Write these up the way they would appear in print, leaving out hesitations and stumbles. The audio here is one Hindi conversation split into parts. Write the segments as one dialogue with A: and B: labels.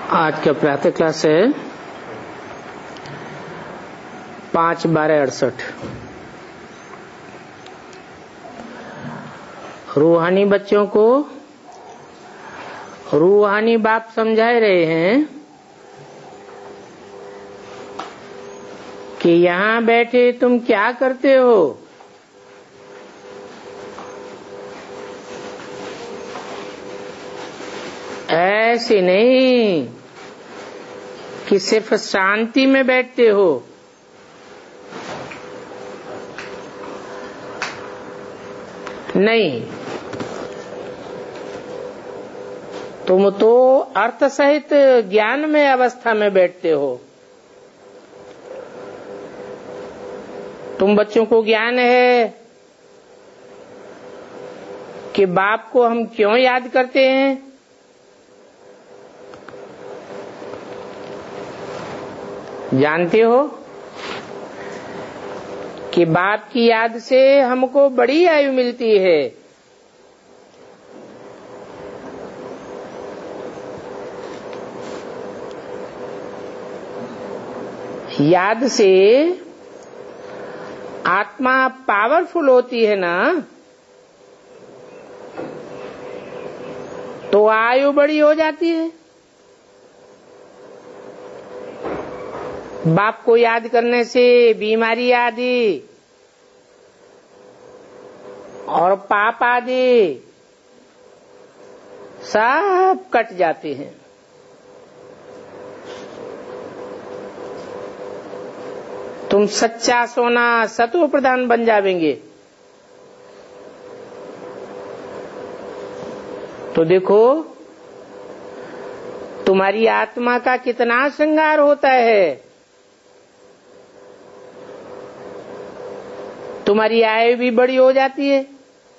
A: आज का प्रातः क्लास है 5/12/68। रूहानी बच्चों को रूहानी बाप समझा रहे हैं कि यहाँ बैठे तुम क्या करते हो। ऐसे नहीं कि सिर्फ शांति में बैठते हो, नहीं, तुम तो अर्थ सहित ज्ञान में अवस्था में बैठते हो। तुम बच्चों को ज्ञान है कि बाप को हम क्यों याद करते हैं। जानते हो कि बाप की याद से हमको बड़ी आयु मिलती है। याद से आत्मा पावरफुल होती है ना, तो आयु बड़ी हो जाती है। बाप को याद करने से बीमारी आदि और पाप आदि सब कट जाते हैं। तुम सच्चा सोना सत्व प्रधान बन जावेंगे। तो देखो तुम्हारी आत्मा का कितना श्रृंगार होता है। तुम्हारी आयु भी बड़ी हो जाती है,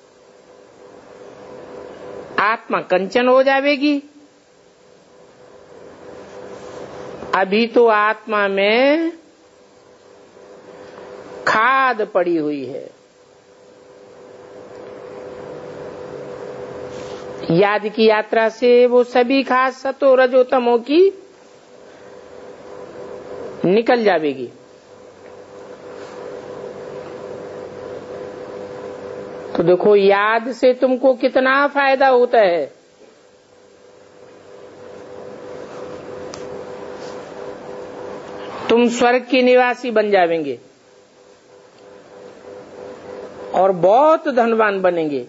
A: आत्मा कंचन हो जाएगी। अभी तो आत्मा में खाद पड़ी हुई है। याद की यात्रा से वो सभी खाद सतो रजो तमो की निकल जाएगी। तो देखो याद से तुमको कितना फायदा होता है। तुम स्वर्ग के निवासी बन जाएंगे और बहुत धनवान बनेंगे।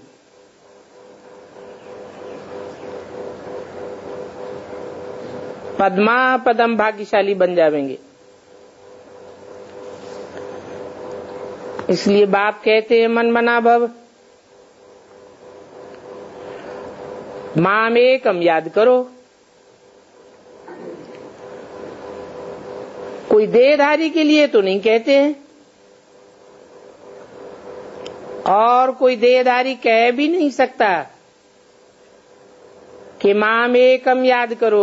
A: पद्मा पदम भाग्यशाली बन जाएंगे। इसलिए बाप कहते हैं मन मना भव, माम एकम याद करो। कोई देहधारी के लिए तो नहीं कहते हैं, और कोई देहधारी कह भी नहीं सकता कि माम एकम याद करो।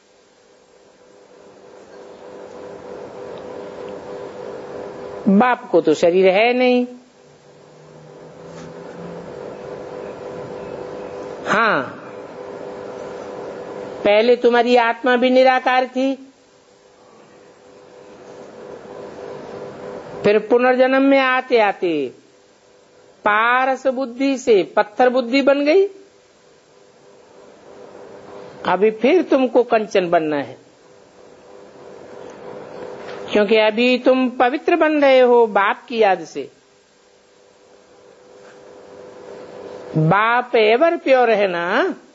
A: बाप को तो शरीर है नहीं। हाँ, पहले तुम्हारी आत्मा भी निराकार थी, फिर पुनर्जन्म में आते आते पारस बुद्धि से पत्थर बुद्धि बन गई। अभी फिर तुमको कंचन बनना है, क्योंकि अभी तुम पवित्र बन रहे हो बाप की याद से। बाप एवर प्योर है ना,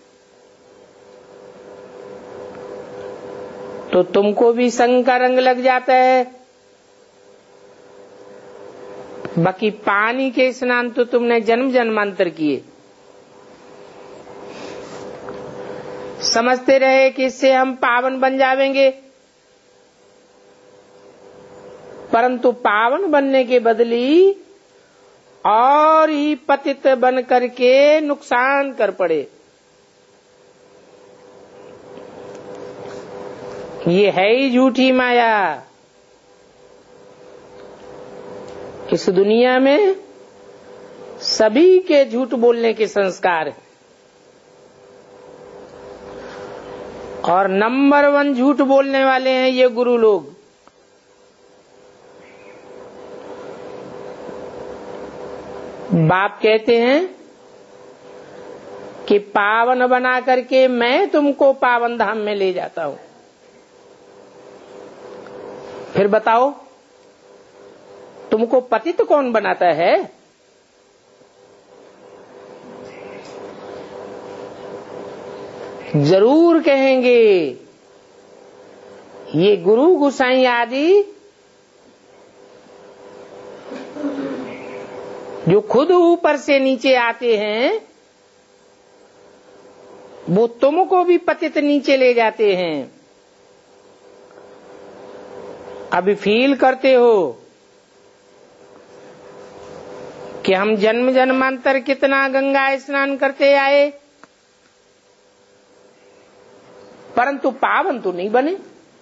A: तो तुमको भी संग का रंग लग जाता है। बाकी पानी के स्नान तो तुमने जन्म जन्मांतर किए, समझते रहे कि इससे हम पावन बन जाएंगे, परंतु पावन बनने के बदली और ही पतित बन करके नुकसान कर पड़े। ये है ही झूठी माया। इस दुनिया में सभी के झूठ बोलने के संस्कार हैं। और नंबर 1 झूठ बोलने वाले हैं ये गुरु लोग। बाप कहते हैं कि पावन बना करके मैं तुमको पावन धाम में ले जाता हूं। फिर बताओ तुमको पतित कौन बनाता है? जरूर कहेंगे ये गुरु गोसाई आदि जो खुद ऊपर से नीचे आते हैं वो तुमको भी पतित नीचे ले जाते हैं। अभी फील करते हो कि हम जन्म जन्मांतर कितना गंगा स्नान करते आए, परंतु पावन तो नहीं बने।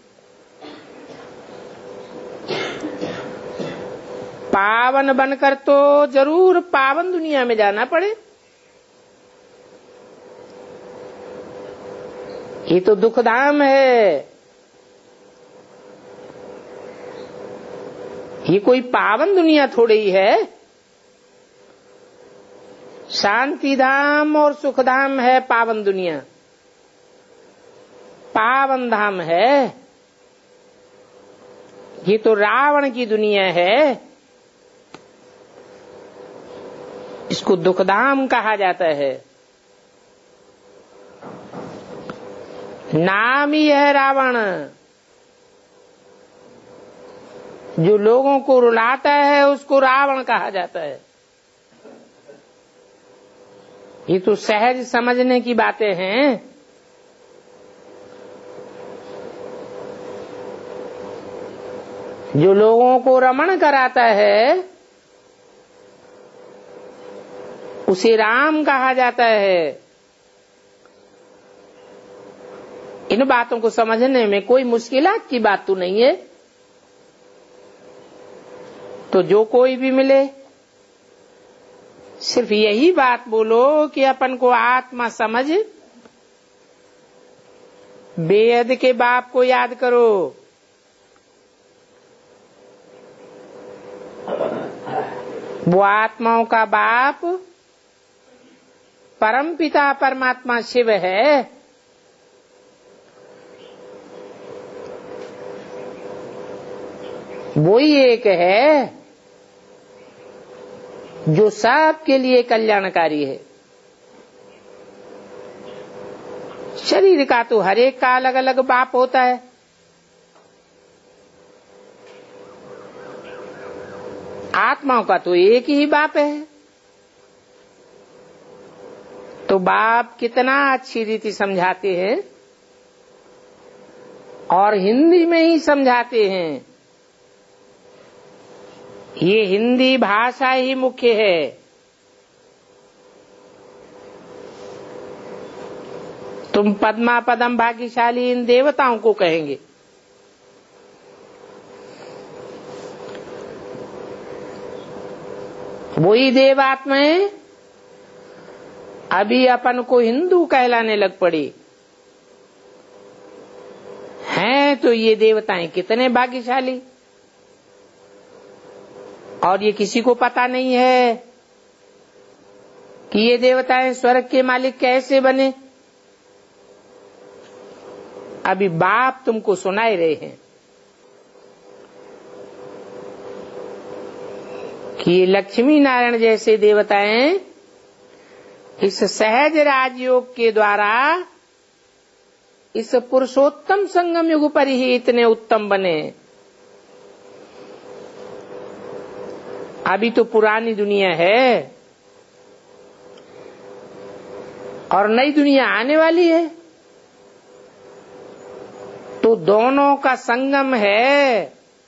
A: पावन बनकर तो जरूर पावन दुनिया में जाना पड़े। ये तो दुखधाम है, ये कोई पावन दुनिया थोड़ी ही है। शांति धाम और सुख धाम है पावन दुनिया, पावन धाम है। ये तो रावण की दुनिया है, इसको दुखधाम कहा जाता है। नाम ही है रावण। जो लोगों को रुलाता है उसको रावण कहा जाता है। ये तो सहज समझने की बातें हैं। जो लोगों को रमण कराता है उसे राम कहा जाता है। इन बातों को समझने में कोई मुश्किलात की बात तो नहीं है। तो जो कोई भी मिले सिर्फ यही बात बोलो कि अपन को आत्मा समझ, बेअद के बाप को याद करो। वो आत्माओं का बाप परम पिता परमात्मा शिव है। वो ही एक है जो सबके लिए कल्याणकारी है। शरीर का तो हर एक का अलग अलग बाप होता है। आत्माओं का तो एक ही बाप है। तो बाप कितना अच्छी रीति समझाते हैं और हिंदी में ही समझाते हैं। ये हिंदी भाषा ही मुख्य है। तुम पद्मा पदम भाग्यशाली इन देवताओं को कहेंगे। वही देवात्माएं अभी अपन को हिंदू कहलाने लग पड़ी हैं। तो ये देवताएं कितने भाग्यशाली, और ये किसी को पता नहीं है कि ये देवताएं स्वर्ग के मालिक कैसे बने। अभी बाप तुमको सुनाए रहे हैं कि ये लक्ष्मी नारायण जैसे देवताएं इस सहज राजयोग के द्वारा इस पुरुषोत्तम संगम युग पर ही इतने उत्तम बने। अभी तो पुरानी दुनिया है और नई दुनिया आने वाली है। तो दोनों का संगम है।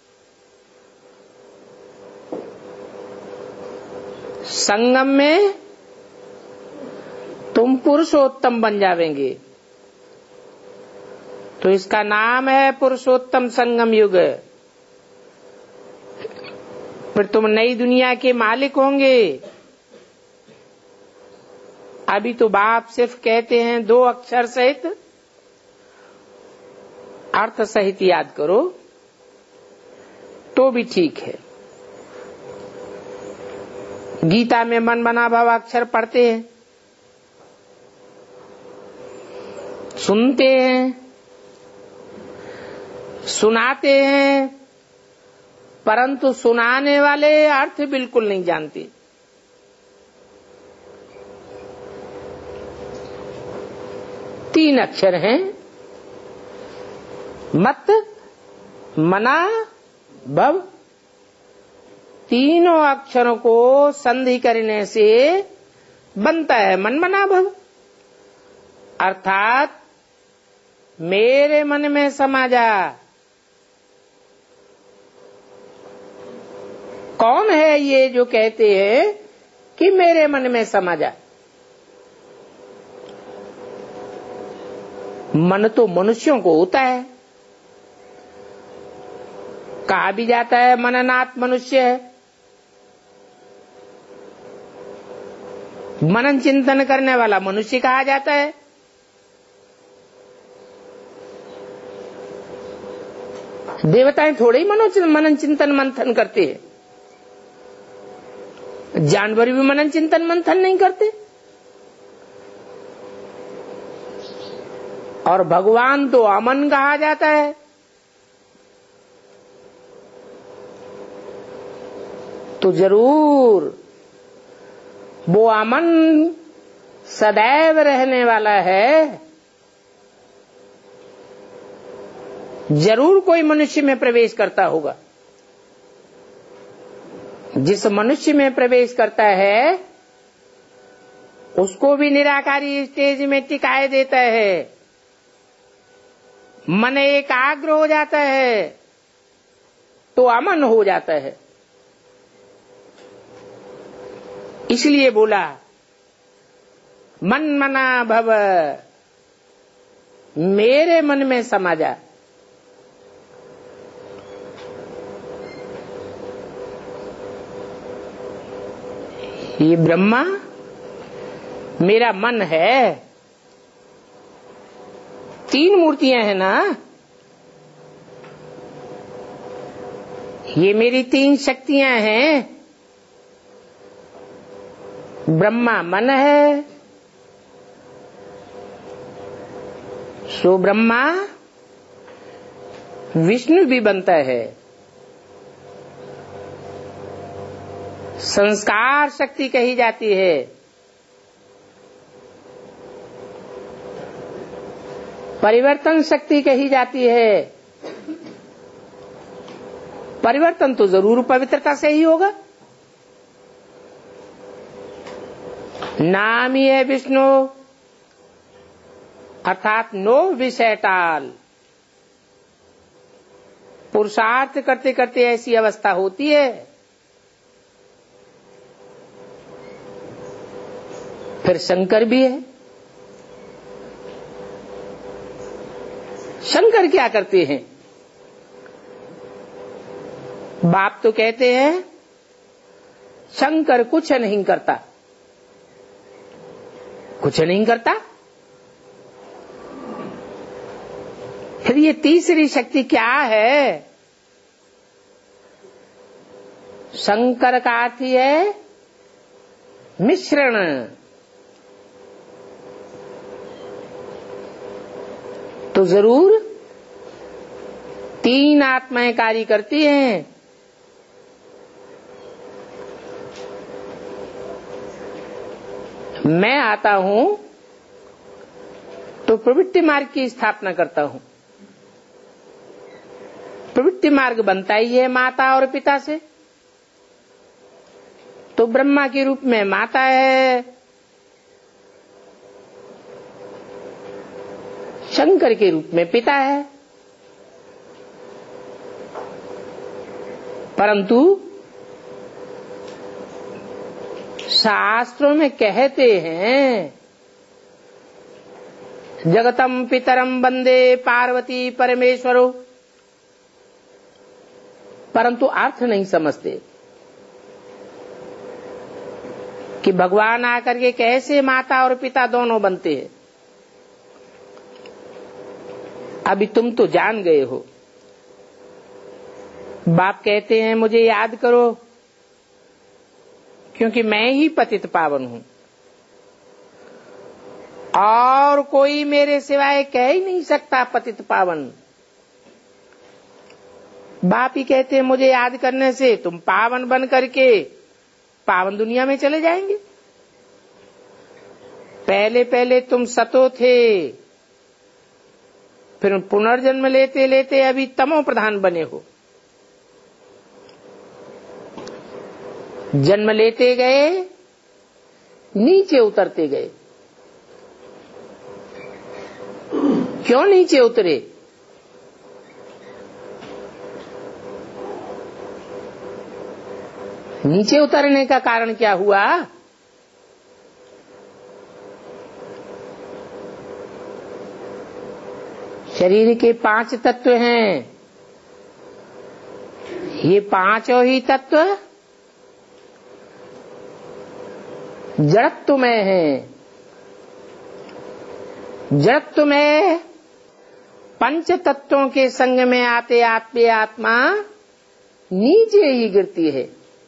A: संगम में तुम पुरुषोत्तम बन जावेंगे। तो इसका नाम है पुरुषोत्तम संगम युग। फिर तुम नई दुनिया के मालिक होंगे। अभी तो बाप सिर्फ कहते हैं 2 अक्षर सहित अर्थ सहित याद करो तो भी ठीक है। गीता में मन मना भव अक्षर पढ़ते हैं, सुनते हैं, सुनाते हैं, परंतु सुनाने वाले अर्थ बिल्कुल नहीं जानते। तीन अक्षर हैं, मत, मना, भव। तीनों अक्षरों को संधि करने से बनता है मन मना भव, अर्थात मेरे मन में समा जा। कौन है ये जो कहते हैं कि मेरे मन में समा जा? मन तो मनुष्यों को होता है, कहा भी जाता है मननात् मनुष्य है। मनन चिंतन करने वाला मनुष्य कहा जाता है। देवताएं थोड़े ही मनन चिंतन मंथन करते हैं, जानवर भी मनन चिंतन मंथन नहीं करते। और भगवान तो अमन कहा जाता है। तो जरूर वो अमन सदैव रहने वाला है। जरूर कोई मनुष्य में प्रवेश करता होगा। जिस मनुष्य में प्रवेश करता है उसको भी निराकारी स्टेज में टिकाए देता है। मन एकाग्र हो जाता है तो अमन हो जाता है। इसलिए बोला मन मना भव, मेरे मन में समा जा। ये ब्रह्मा मेरा मन है। तीन मूर्तियां हैं ना, ये मेरी तीन शक्तियां हैं। ब्रह्मा मन है, सो ब्रह्मा विष्णु भी बनता है। संस्कार शक्ति कही जाती है। परिवर्तन शक्ति कही जाती है। परिवर्तन तो जरूर पवित्रता से ही होगा। नाम ही है विष्णु, अर्थात नो विषय टाल। पुरुषार्थ करते करते ऐसी अवस्था होती है, फिर शंकर भी है। शंकर क्या करते हैं? बाप तो कहते हैं शंकर कुछ नहीं करता। कुछ नहीं करता, फिर ये तीसरी शक्ति क्या है? शंकर का अर्थ है मिश्रण। तो जरूर तीन आत्माएं कार्य करती हैं। मैं आता हूं तो प्रवृत्ति मार्ग की स्थापना करता हूं। प्रवृत्ति मार्ग बनता ही है माता और पिता से। तो ब्रह्मा के रूप में माता है, शंकर के रूप में पिता है। परंतु शास्त्रों में कहते हैं जगतम पितरम वंदे पार्वती परमेश्वरो, परंतु अर्थ नहीं समझते कि भगवान आकर के कैसे माता और पिता दोनों बनते हैं। अभी तुम तो जान गए हो। बाप कहते हैं मुझे याद करो, क्योंकि मैं ही पतित पावन हूं और कोई मेरे सिवाय कह ही नहीं सकता पतित पावन। बाप ही कहते हैं मुझे याद करने से तुम पावन बन करके पावन दुनिया में चले जाएंगे। पहले पहले तुम सतो थे, फिर पुनर्जन्म लेते लेते अभी तमो प्रधान बने हो। जन्म लेते गए, नीचे उतरते गए। क्यों नीचे उतरे? नीचे उतरने का कारण क्या हुआ? शरीर के 5 तत्व हैं। ये पांचों ही तत्व जड़त्व में है। जड़त्व में पंच तत्वों के संग में आते आते आत्मा नीचे ही गिरती है।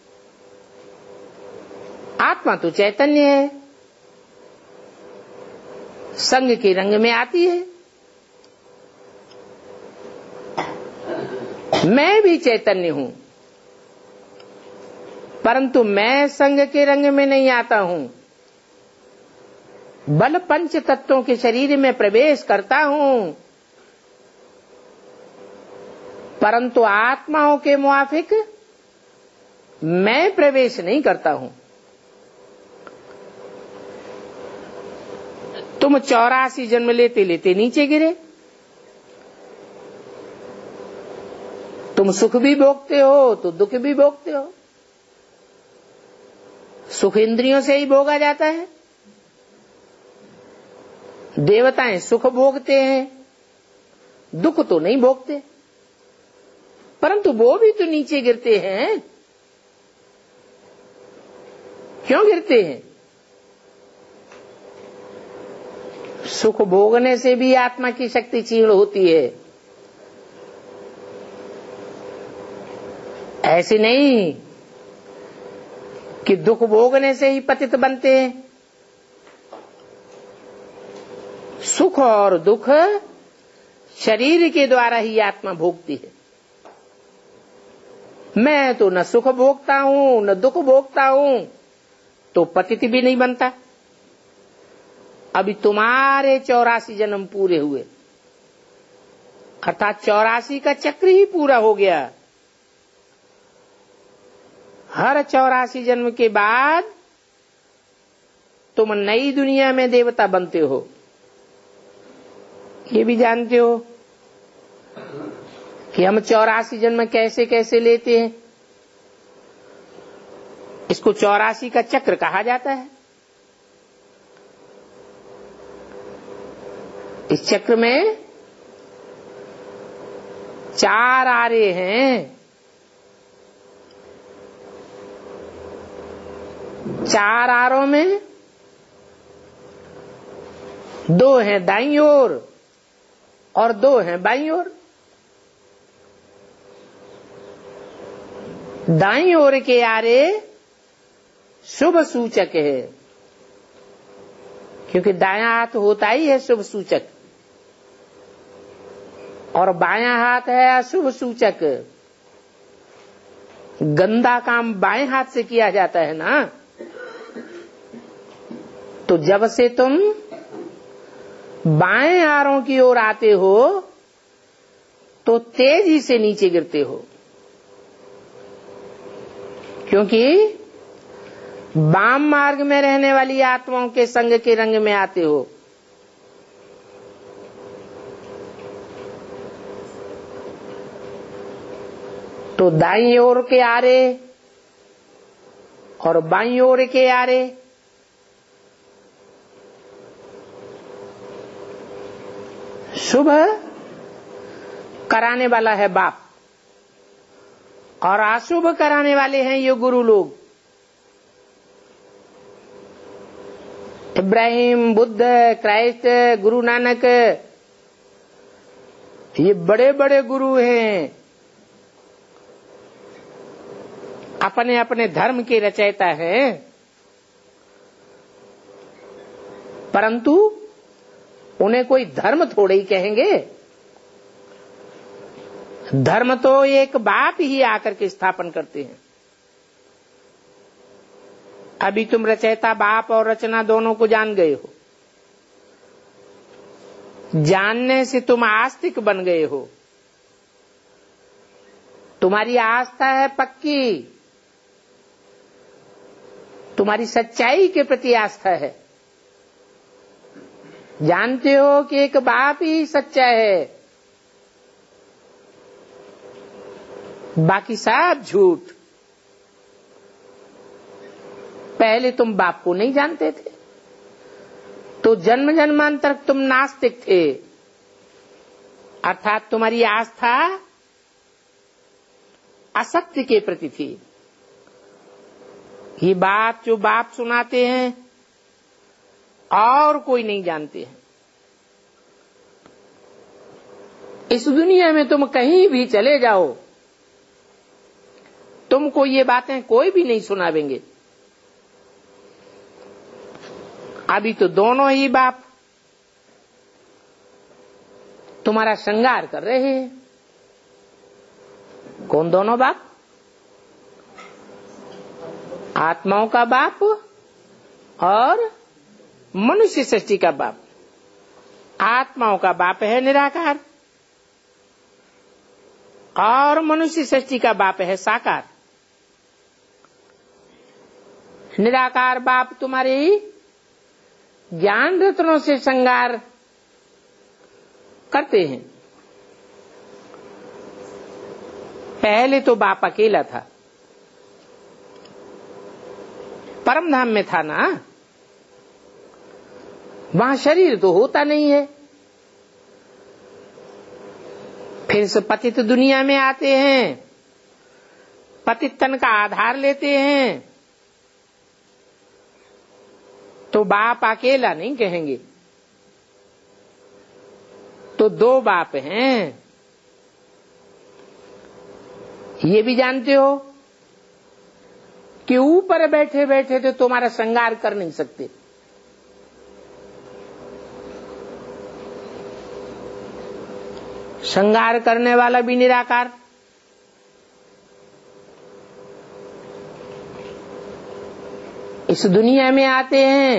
A: आत्मा तो चैतन्य है, संग के रंग में आती है। मैं भी चैतन्य हूं, परंतु मैं संग के रंग में नहीं आता हूं। बल पंच तत्वों के शरीर में प्रवेश करता हूं, परंतु आत्माओं के मुआफिक मैं प्रवेश नहीं करता हूं। तुम 84 जन्म लेते लेते नीचे गिरे। तुम सुख भी भोगते हो तो दुख भी भोगते हो। सुख इंद्रियों से ही भोगा जाता है। देवताएं सुख भोगते हैं, दुख तो नहीं भोगते, परंतु वो भी तो नीचे गिरते हैं। क्यों गिरते हैं? सुख भोगने से भी आत्मा की शक्ति क्षीण होती है। ऐसे नहीं कि दुख भोगने से ही पतित बनते हैं। सुख और दुख शरीर के द्वारा ही आत्मा भोगती है। मैं तो न सुख भोगता हूं न दुख भोगता हूं, तो पतित भी नहीं बनता। अभी तुम्हारे 84 जन्म पूरे हुए, अर्थात 84 का चक्र ही पूरा हो गया। हर 84 जन्म के बाद तुम नई दुनिया में देवता बनते हो। ये भी जानते हो कि हम 84 जन्म कैसे कैसे लेते हैं। इसको 84 का चक्र कहा जाता है। इस चक्र में 4 आरे हैं। 4 आरों में 2 हैं दाईं ओर और 2 हैं बाईं ओर। दाईं ओर के आरे शुभ सूचक है, क्योंकि दायां हाथ होता ही है शुभ सूचक, और बायां हाथ है अशुभ सूचक। गंदा काम बाएं हाथ से किया जाता है ना। तो जब से तुम बाएं आरों की ओर आते हो तो तेजी से नीचे गिरते हो, क्योंकि वाम मार्ग में रहने वाली आत्माओं के संग के रंग में आते हो। तो दाईं ओर के आरे और बाईं ओर के आरे शुभ कराने वाला है बाप, और अशुभ कराने वाले हैं ये गुरु लोग। इब्राहिम, बुद्ध, क्राइस्ट, गुरु नानक, ये बड़े बड़े गुरु हैं, अपने अपने धर्म के रचयिता हैं, परंतु उन्हें कोई धर्म थोड़े ही कहेंगे। धर्म तो एक बाप ही आकर के स्थापन करते हैं। अभी तुम रचयिता बाप और रचना दोनों को जान गए हो। जानने से तुम आस्तिक बन गए हो। तुम्हारी आस्था है पक्की, तुम्हारी सच्चाई के प्रति आस्था है। जानते हो कि एक बाप ही सच्चा है, बाकी सब झूठ। पहले तुम बाप को नहीं जानते थे, तो जन्म जन्मांतर तुम नास्तिक थे, अर्थात तुम्हारी आस्था असत्य के प्रति थी। ये बात जो बाप सुनाते हैं और कोई नहीं जानते हैं। इस दुनिया में तुम कहीं भी चले जाओ, तुमको ये बातें कोई भी नहीं सुनावेंगे। अभी तो दोनों ही बाप तुम्हारा श्रृंगार कर रहे हैं। कौन दोनों बाप? आत्माओं का बाप और मनुष्य सृष्टि का बाप। आत्माओं का बाप है निराकार और मनुष्य सृष्टि का बाप है साकार। निराकार बाप तुम्हारे ज्ञान रत्नों से श्रृंगार करते हैं। पहले तो बाप अकेला था, परम धाम में था ना, वहां शरीर तो होता नहीं है। फिर से पतित दुनिया में आते हैं, पतित तन का आधार लेते हैं, तो बाप अकेला नहीं कहेंगे, तो दो बाप हैं। ये भी जानते हो कि ऊपर बैठे बैठे तो तुम्हारा श्रृंगार कर नहीं सकते। श्रृंगार करने वाला भी निराकार। इस दुनिया में आते हैं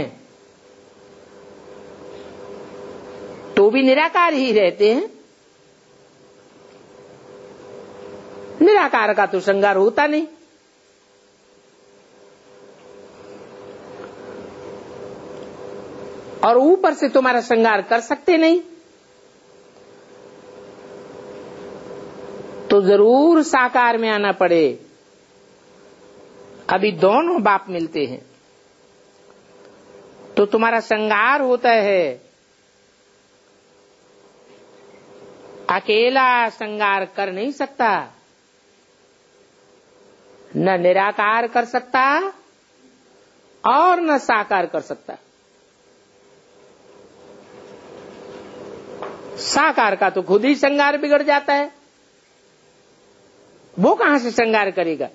A: तो भी निराकार ही रहते हैं। निराकार का तो श्रृंगार होता नहीं। और ऊपर से तुम्हारा श्रृंगार कर सकते नहीं, तो जरूर साकार में आना पड़े। अभी दोनों बाप मिलते हैं तो तुम्हारा श्रृंगार होता है। अकेला श्रृंगार कर नहीं सकता, न निराकार कर सकता और न साकार कर सकता। साकार का तो खुद ही श्रृंगार बिगड़ जाता है, वो कहां से श्रृंगार करेगा।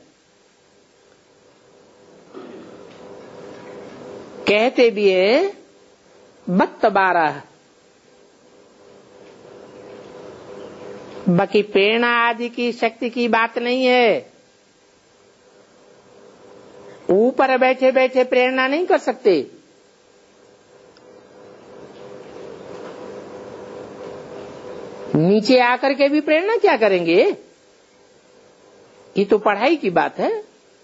A: कहते भी है 12 बाकी प्रेरणा आदि की शक्ति की बात नहीं है। ऊपर बैठे बैठे प्रेरणा नहीं कर सकते। नीचे आकर के भी प्रेरणा क्या करेंगे? ये तो पढ़ाई की बात है।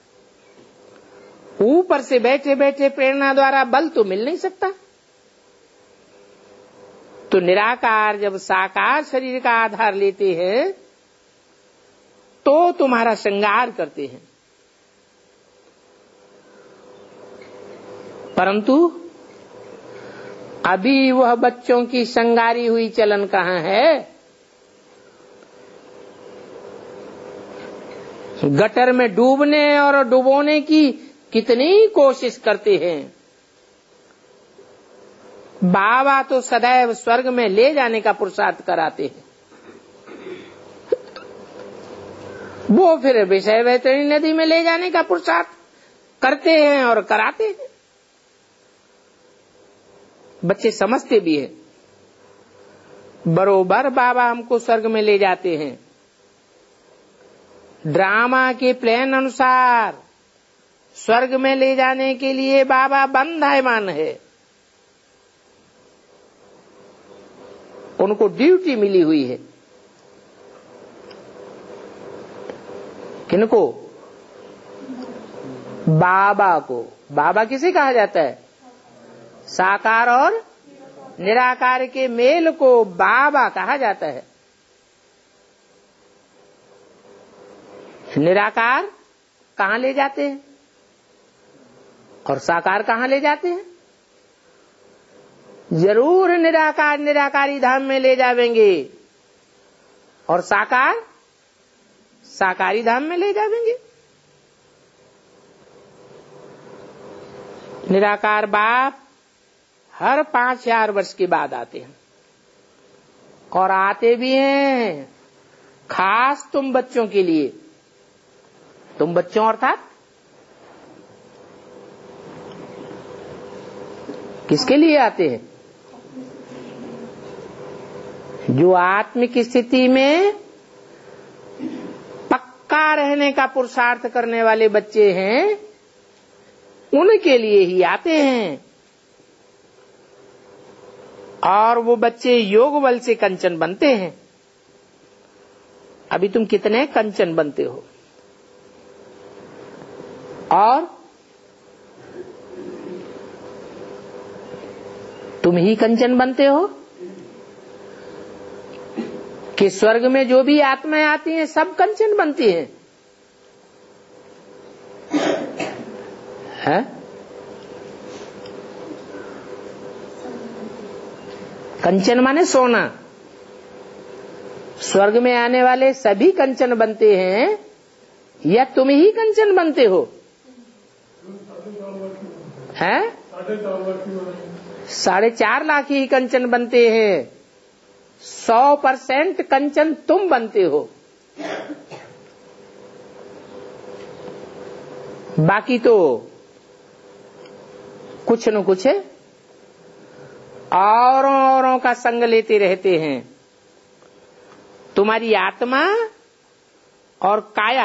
A: ऊपर से बैठे बैठे प्रेरणा द्वारा बल तो मिल नहीं सकता। तो निराकार जब साकार शरीर का आधार लेते हैं तो तुम्हारा श्रृंगार करते हैं, परंतु अभी वह बच्चों की श्रृंगारी हुई चलन कहां है। गटर में डूबने और डुबोने की कितनी कोशिश करते हैं। बाबा तो सदैव स्वर्ग में ले जाने का पुरुषार्थ कराते हैं। वो फिर विषय वैतरणी नदी में ले जाने का पुरुषार्थ करते हैं और कराते हैं। बच्चे समझते भी हैं, बरोबर बाबा हमको स्वर्ग में ले जाते हैं। ड्रामा के प्लान अनुसार स्वर्ग में ले जाने के लिए बाबा बंधायमान है, उनको ड्यूटी मिली हुई है। किनको? बाबा को। बाबा किसे कहा जाता है? साकार और निराकार के मेल को बाबा कहा जाता है। निराकार कहां ले जाते हैं और साकार कहां ले जाते हैं? जरूर निराकार निराकारी धाम में ले जावेंगे और साकार साकारी धाम में ले जावेंगे। निराकार बाप हर 5,000 वर्ष के बाद आते हैं और आते भी हैं खास तुम बच्चों के लिए। तुम बच्चों अर्थात किसके लिए आते हैं? जो आत्मिक स्थिति में पक्का रहने का पुरुषार्थ करने वाले बच्चे हैं, उनके लिए ही आते हैं। और वो बच्चे योग बल से कंचन बनते हैं। अभी तुम कितने कंचन बनते हो? और तुम ही कंचन बनते हो कि स्वर्ग में जो भी आत्माएं आती हैं सब कंचन बनती हैं? है? कंचन माने सोना। स्वर्ग में आने वाले सभी कंचन बनते हैं या तुम ही कंचन बनते हो? हैं? 4.5 लाख ही कंचन बनते हैं। 100% कंचन तुम बनते हो। बाकी तो कुछ न कुछ औरों का संग लेते रहते हैं। तुम्हारी आत्मा और काया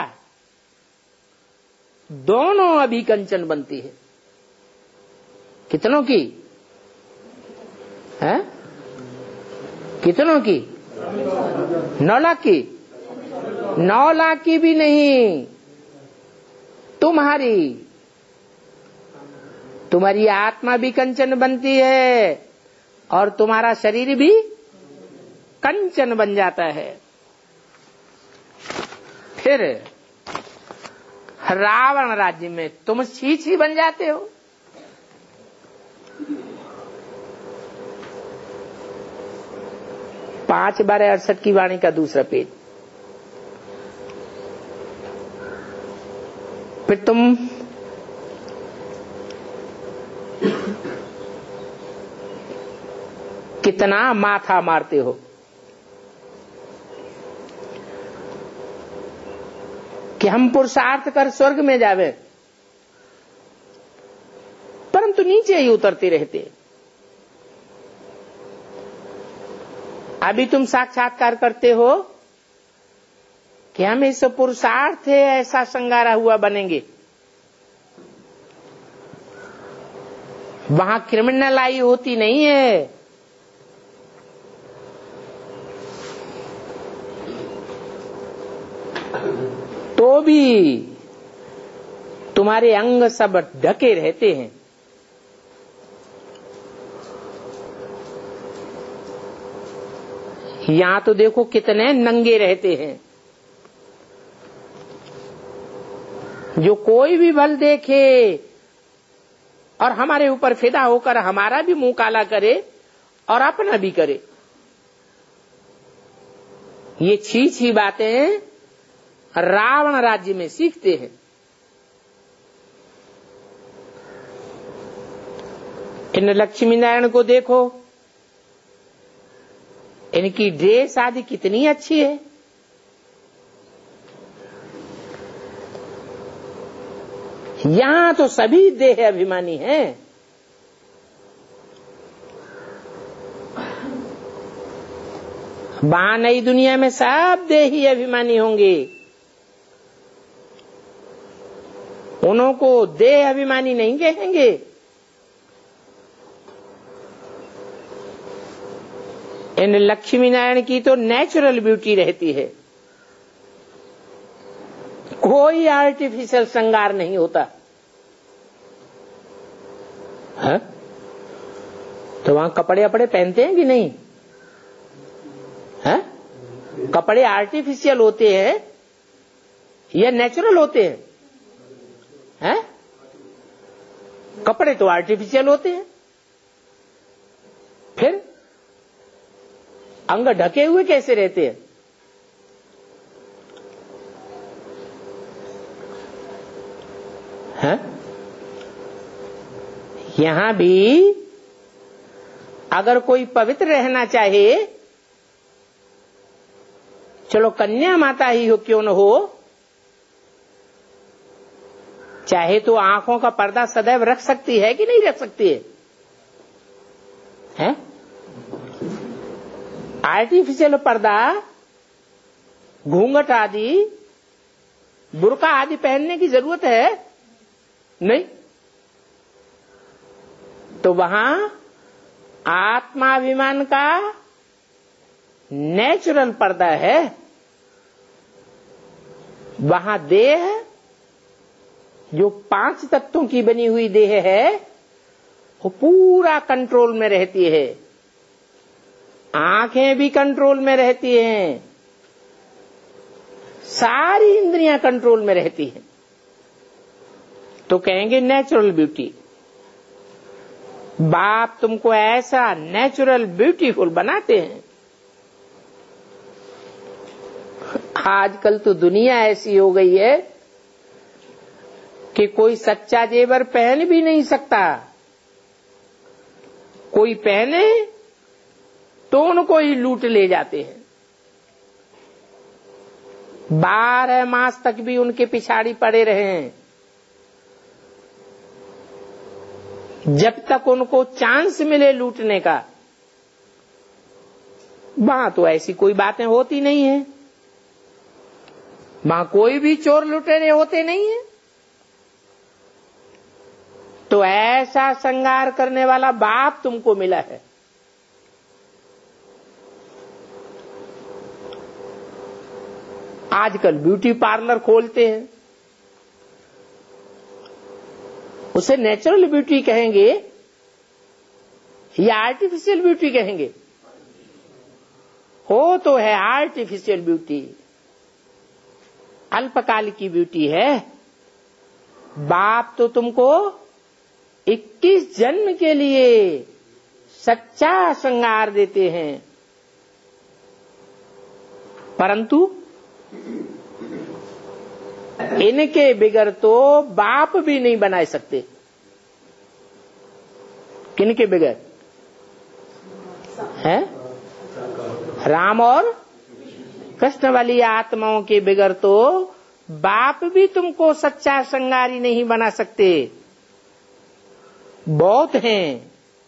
A: दोनों अभी कंचन बनती है। कितनों की है? कितनों की? 9 लाख की? 9 लाख की भी नहीं, तुम्हारी आत्मा भी कंचन बनती है और तुम्हारा शरीर भी कंचन बन जाता है। फिर रावण राज्य में तुम छीछ ही बन जाते हो। पांच 5/68 की वाणी का दूसरा पेज। फिर तुम कितना माथा मारते हो कि हम पुरुषार्थ कर स्वर्ग में जावे, परंतु नीचे ही उतरते रहते। अभी तुम साक्षात्कार करते हो कि हम इस पुरुषार्थ है ऐसा संगारा हुआ बनेंगे। वहां क्रिमिनल आई होती नहीं है, तो भी तुम्हारे अंग सब ढके रहते हैं। यहां तो देखो कितने नंगे रहते हैं। जो कोई भी बल देखे और हमारे ऊपर फिदा होकर हमारा भी मुंह काला करे और अपना भी करे, ये छी बातें रावण राज्य में सीखते हैं। इन लक्ष्मी नारायण को देखो, इनकी ड्रेस आदि कितनी अच्छी है। यहां तो सभी देह अभिमानी हैं। वहां नई दुनिया में सब देही अभिमानी होंगे, उनको देह अभिमानी नहीं कहेंगे। इन लक्ष्मी नारायण की तो नेचुरल ब्यूटी रहती है, कोई आर्टिफिशियल श्रृंगार नहीं होता है? तो वहां कपड़े अपड़े पहनते हैं कि नहीं है? कपड़े आर्टिफिशियल होते हैं या नेचुरल होते हैं? हैं? कपड़े तो आर्टिफिशियल होते हैं, फिर अंग ढके हुए कैसे रहते हैं? हैं? यहां भी अगर कोई पवित्र रहना चाहे, चलो कन्या माता ही हो क्यों न हो, चाहे तो आंखों का पर्दा सदैव रख सकती है कि नहीं रख सकती है? हैं? आर्टिफिशियल पर्दा, घूंघट आदि, बुर्का आदि पहनने की जरूरत है नहीं। तो वहां आत्माभिमान का नेचुरल पर्दा है। वहां देह जो 5 तत्वों की बनी हुई देह है वो पूरा कंट्रोल में रहती है, आंखें भी कंट्रोल में रहती हैं, सारी इंद्रियां कंट्रोल में रहती हैं। तो कहेंगे नेचुरल ब्यूटी। बाप तुमको ऐसा नेचुरल ब्यूटीफुल बनाते हैं। आजकल तो दुनिया ऐसी हो गई है कि कोई सच्चा जेवर पहन भी नहीं सकता, कोई पहने तो उनको ही लूट ले जाते हैं। 12 मास तक भी उनके पिछाड़ी पड़े रहे हैं, जब तक उनको चांस मिले लूटने का। वहां तो ऐसी कोई बातें होती नहीं है, वहां कोई भी चोर लुटेरे होते नहीं है। तो ऐसा श्रृंगार करने वाला बाप तुमको मिला है। आजकल ब्यूटी पार्लर खोलते हैं, उसे नेचुरल ब्यूटी कहेंगे या आर्टिफिशियल ब्यूटी कहेंगे? हो तो है आर्टिफिशियल ब्यूटी, अल्पकाल की ब्यूटी है। बाप तो तुमको 21 जन्म के लिए सच्चा श्रृंगार देते हैं, परंतु इनके बिगर तो बाप भी नहीं बना सकते। किनके बिगर? है राम और कृष्ण वाली आत्माओं के बिगर तो बाप भी तुमको सच्चा श्रृंगारी नहीं बना सकते। बहुत हैं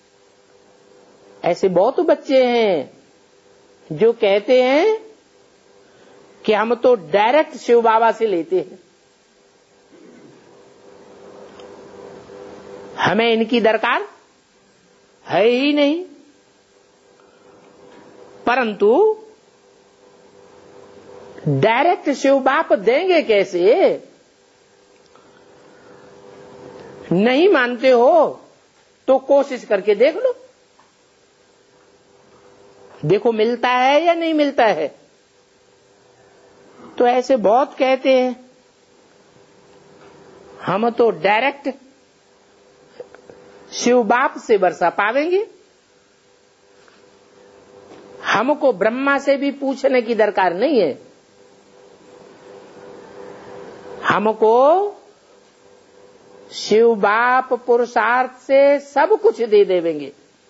A: ऐसे, बहुत बच्चे हैं जो कहते हैं कि हम तो डायरेक्ट शिव बाबा से लेते हैं, हमें इनकी दरकार है ही नहीं। परंतु डायरेक्ट शिव बाप देंगे कैसे? नहीं मानते हो तो कोशिश करके देख लो, देखो मिलता है या नहीं मिलता है। तो ऐसे बहुत कहते हैं हम तो डायरेक्ट शिव बाप से वर्षा पावेंगे, हमको ब्रह्मा से भी पूछने की दरकार नहीं है, हमको शिव बाप पुरुषार्थ से सब कुछ दे देवेंगे।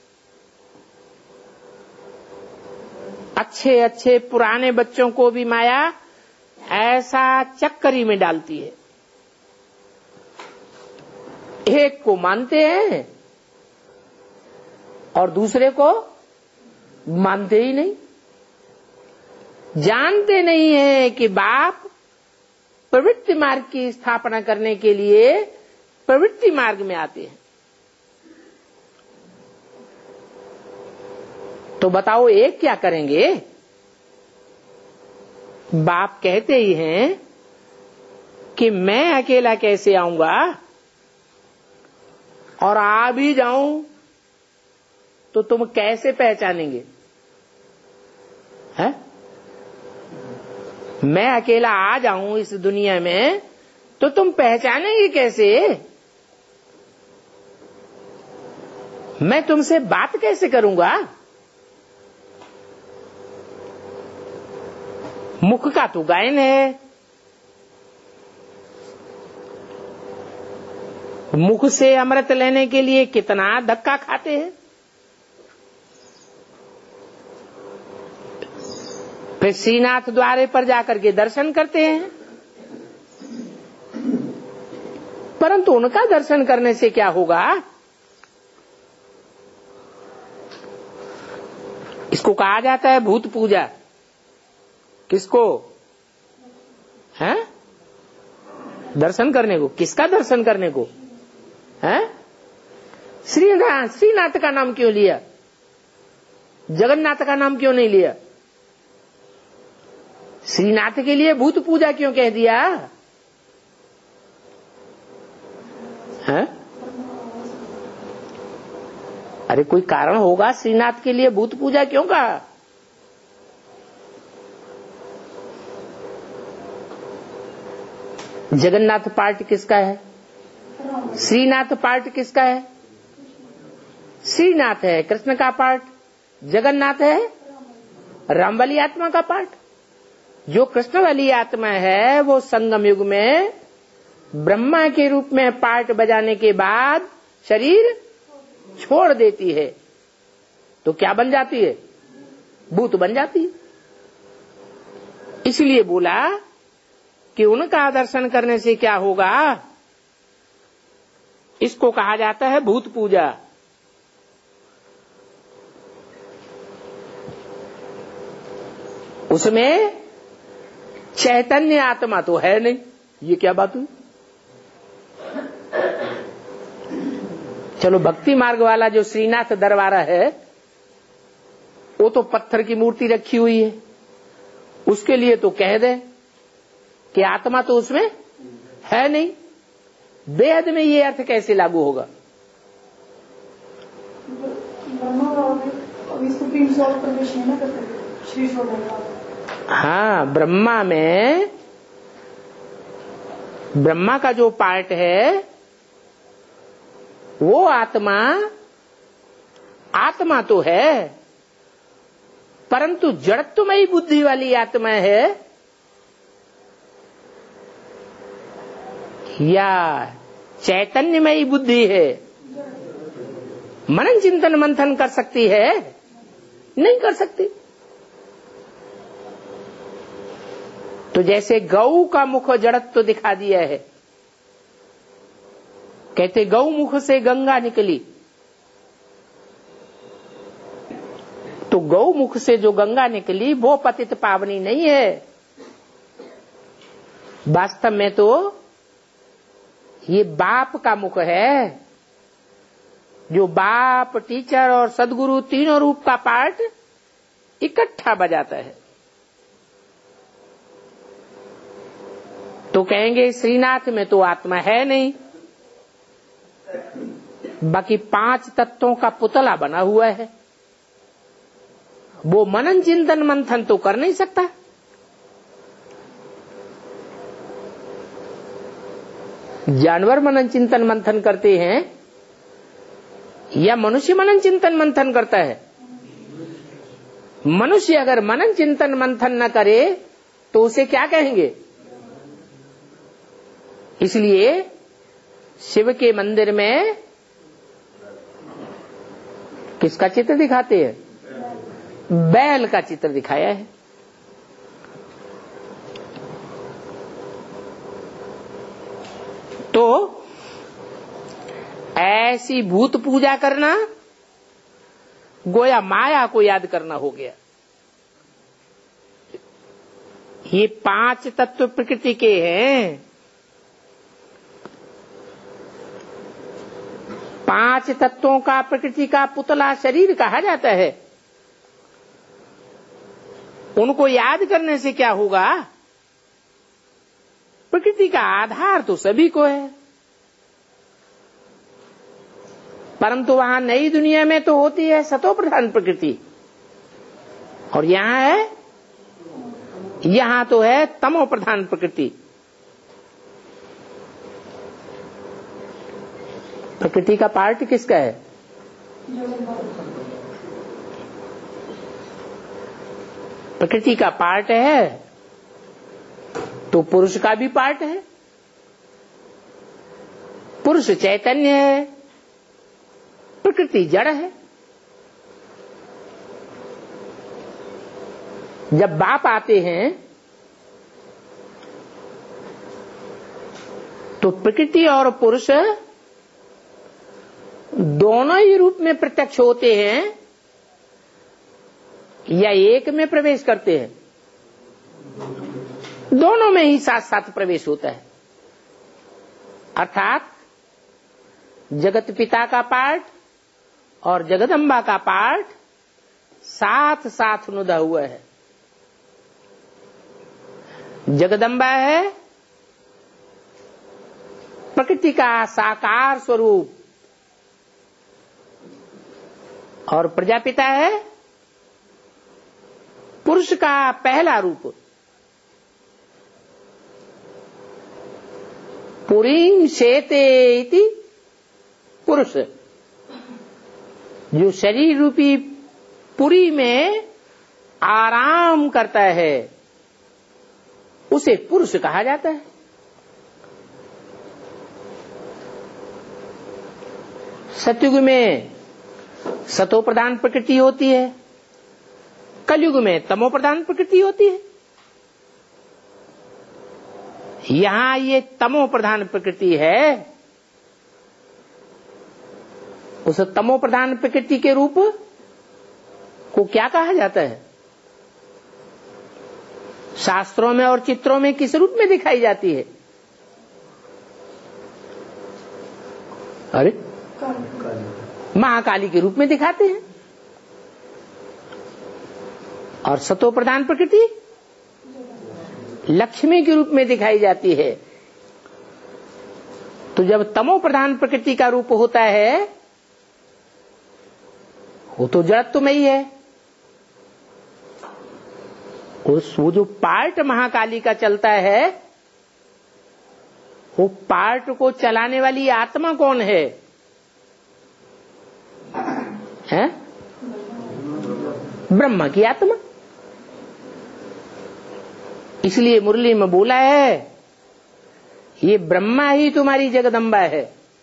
A: अच्छे अच्छे पुराने बच्चों को भी माया ऐसा चक्करी में डालती है। एक को मानते हैं और दूसरे को मानते ही नहीं। जानते नहीं है कि बाप प्रवृत्ति मार्ग की स्थापना करने के लिए प्रवृत्ति मार्ग में आते हैं। तो बताओ एक क्या करेंगे? बाप कहते ही हैं कि मैं अकेला कैसे आऊंगा, और आ भी जाऊं तो तुम कैसे पहचानेंगे? है? मैं अकेला आ जाऊं इस दुनिया में तो तुम पहचानेंगे कैसे? मैं तुमसे बात कैसे करूंगा? मुख का तो गायन है, मुख से अमृत लेने के लिए कितना धक्का खाते हैं। फिर श्रीनाथ द्वारे पर जाकर के दर्शन करते हैं, परंतु उनका दर्शन करने से क्या होगा? इसको कहा जाता है भूत पूजा। किसको? हैं? दर्शन करने को। किसका दर्शन करने को? हैं? श्रीनाथ का नाम क्यों लिया? जगन्नाथ का नाम क्यों नहीं लिया? श्रीनाथ के लिए भूत पूजा क्यों कह दिया? हैं? अरे कोई कारण होगा, श्रीनाथ के लिए भूत पूजा क्यों कहा? जगन्नाथ पार्ट किसका है? श्रीनाथ पार्ट किसका है? श्रीनाथ है कृष्ण का पार्ट, जगन्नाथ है राम वाली आत्मा का पार्ट। जो कृष्ण वाली आत्मा है वो संगम युग में ब्रह्मा के रूप में पार्ट बजाने के बाद शरीर छोड़ देती है, तो क्या बन जाती है? भूत बन जाती है। इसलिए बोला कि उनका दर्शन करने से क्या होगा? इसको कहा जाता है भूत पूजा। उसमें चैतन्य आत्मा तो है नहीं। ये क्या बात हुई? चलो भक्ति मार्ग वाला जो श्रीनाथ दरबारा है वो तो पत्थर की मूर्ति रखी हुई है, उसके लिए तो कह दे कि आत्मा तो उसमें है नहीं। बेहद में ये अर्थ कैसे लागू होगा? हाँ, ब्रह्मा में ब्रह्मा का जो पार्ट है वो आत्मा तो है, परंतु जड़त्वमयी बुद्धि वाली आत्मा है या चैतन्यमयी बुद्धि है? मनन चिंतन मंथन कर सकती है? नहीं कर सकती। तो जैसे गौ का मुख जड़त्व दिखा दिया है, कहते गौ मुख से गंगा निकली, तो गौ मुख से जो गंगा निकली वो पतित पावनी नहीं है। वास्तव में तो ये बाप का मुख है, जो बाप, टीचर और सदगुरु तीनों रूप का पार्ट इकट्ठा बजाता है। तो कहेंगे श्रीनाथ में तो आत्मा है नहीं, बाकी 5 तत्वों का पुतला बना हुआ है, वो मनन चिंतन मंथन तो कर नहीं सकता। जानवर मनन चिंतन मंथन करते हैं या मनुष्य मनन चिंतन मंथन करता है? मनुष्य अगर मनन चिंतन मंथन न करे तो उसे क्या कहेंगे? इसलिए शिव के मंदिर में किसका चित्र दिखाते हैं? बैल का चित्र दिखाया है। तो ऐसी भूत पूजा करना गोया माया को याद करना हो गया। ये 5 तत्व प्रकृति के हैं। 5 तत्वों का प्रकृति का पुतला शरीर कहा जाता है। उनको याद करने से क्या होगा? प्रकृति का आधार तो सभी को है, परंतु वहां नई दुनिया में तो होती है सतो प्रधान प्रकृति, और यहां तो है तमो प्रधान प्रकृति। प्रकृति का पार्ट किसका है? प्रकृति का पार्ट है तो पुरुष का भी पार्ट है। पुरुष चैतन्य है, प्रकृति जड़ है। जब बाप आते हैं तो प्रकृति और पुरुष दोनों ही रूप में प्रत्यक्ष होते हैं या एक में प्रवेश करते हैं? दोनों में ही साथ साथ प्रवेश होता है। अर्थात जगत पिता का पार्ट और जगदम्बा का पार्ट साथ साथ नुदा हुआ है। जगदम्बा है प्रकृति का साकार स्वरूप और प्रजापिता है पुरुष का पहला रूप। पुरीं शेते इति पुरुष, जो शरीर रूपी पुरी में आराम करता है उसे पुरुष कहा जाता है। सतयुग में सतो प्रधान प्रकृति होती है, कलयुग में तमो प्रधान प्रकृति होती है। यहां ये तमो प्रधान प्रकृति है। उस तमो प्रधान प्रकृति के रूप को क्या कहा जाता है? शास्त्रों में और चित्रों में किस रूप में दिखाई जाती है? अरे महाकाली के रूप में दिखाते हैं। और सतो प्रधान प्रकृति लक्ष्मी के रूप में दिखाई जाती है। तो जब तमो प्रधान प्रकृति का रूप होता है वो तो जड़त्व में ही है। वो जो पार्ट महाकाली का चलता है वो पार्ट को चलाने वाली आत्मा कौन है? हैं? ब्रह्मा की आत्मा। इसलिए मुरली में बोला है ये ब्रह्मा ही तुम्हारी जगदम्बा है।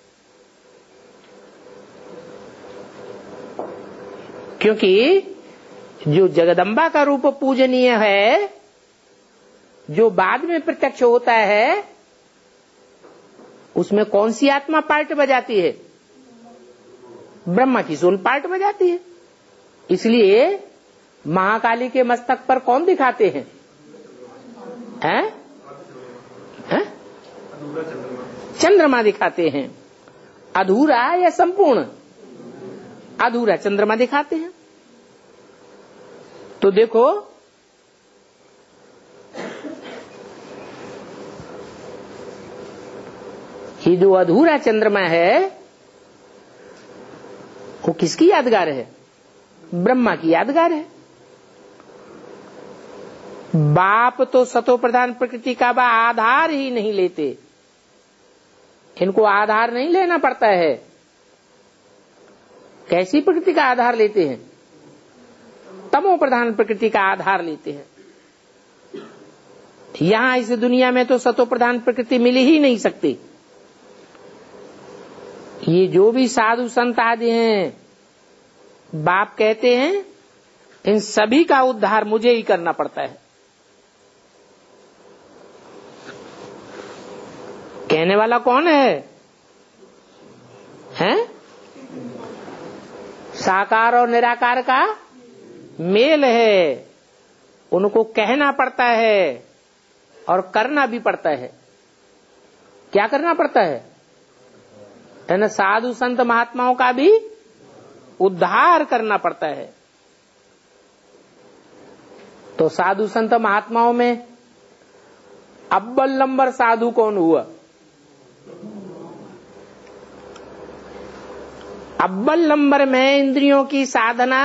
A: क्योंकि जो जगदम्बा का रूप पूजनीय है, जो बाद में प्रत्यक्ष होता है, उसमें कौन सी आत्मा पार्ट बजाती है? ब्रह्मा की सोल पार्ट बजाती है। इसलिए महाकाली के मस्तक पर कौन दिखाते हैं? हैं? हैं? चंद्रमा दिखाते हैं। अधूरा या संपूर्ण? अधूरा चंद्रमा दिखाते हैं। तो देखो ये जो अधूरा चंद्रमा है वो किसकी यादगार है? ब्रह्मा की यादगार है। बाप तो सतो प्रधान प्रकृति का आधार ही नहीं लेते। इनको आधार नहीं लेना पड़ता है। कैसी प्रकृति का आधार लेते हैं? तमो प्रधान प्रकृति का आधार लेते हैं। यहां इस दुनिया में तो सतो प्रधान प्रकृति मिल ही नहीं सकती। ये जो भी साधु संत आदि हैं, बाप कहते हैं इन सभी का उद्धार मुझे ही करना पड़ता है। कहने वाला कौन है? हैं? साकार और निराकार का मेल है, उनको कहना पड़ता है और करना भी पड़ता है। क्या करना पड़ता है? ना साधु संत महात्माओं का भी उद्धार करना पड़ता है। तो साधु संत महात्माओं में अव्वल नंबर साधु कौन हुआ? अव्वल नंबर में इंद्रियों की साधना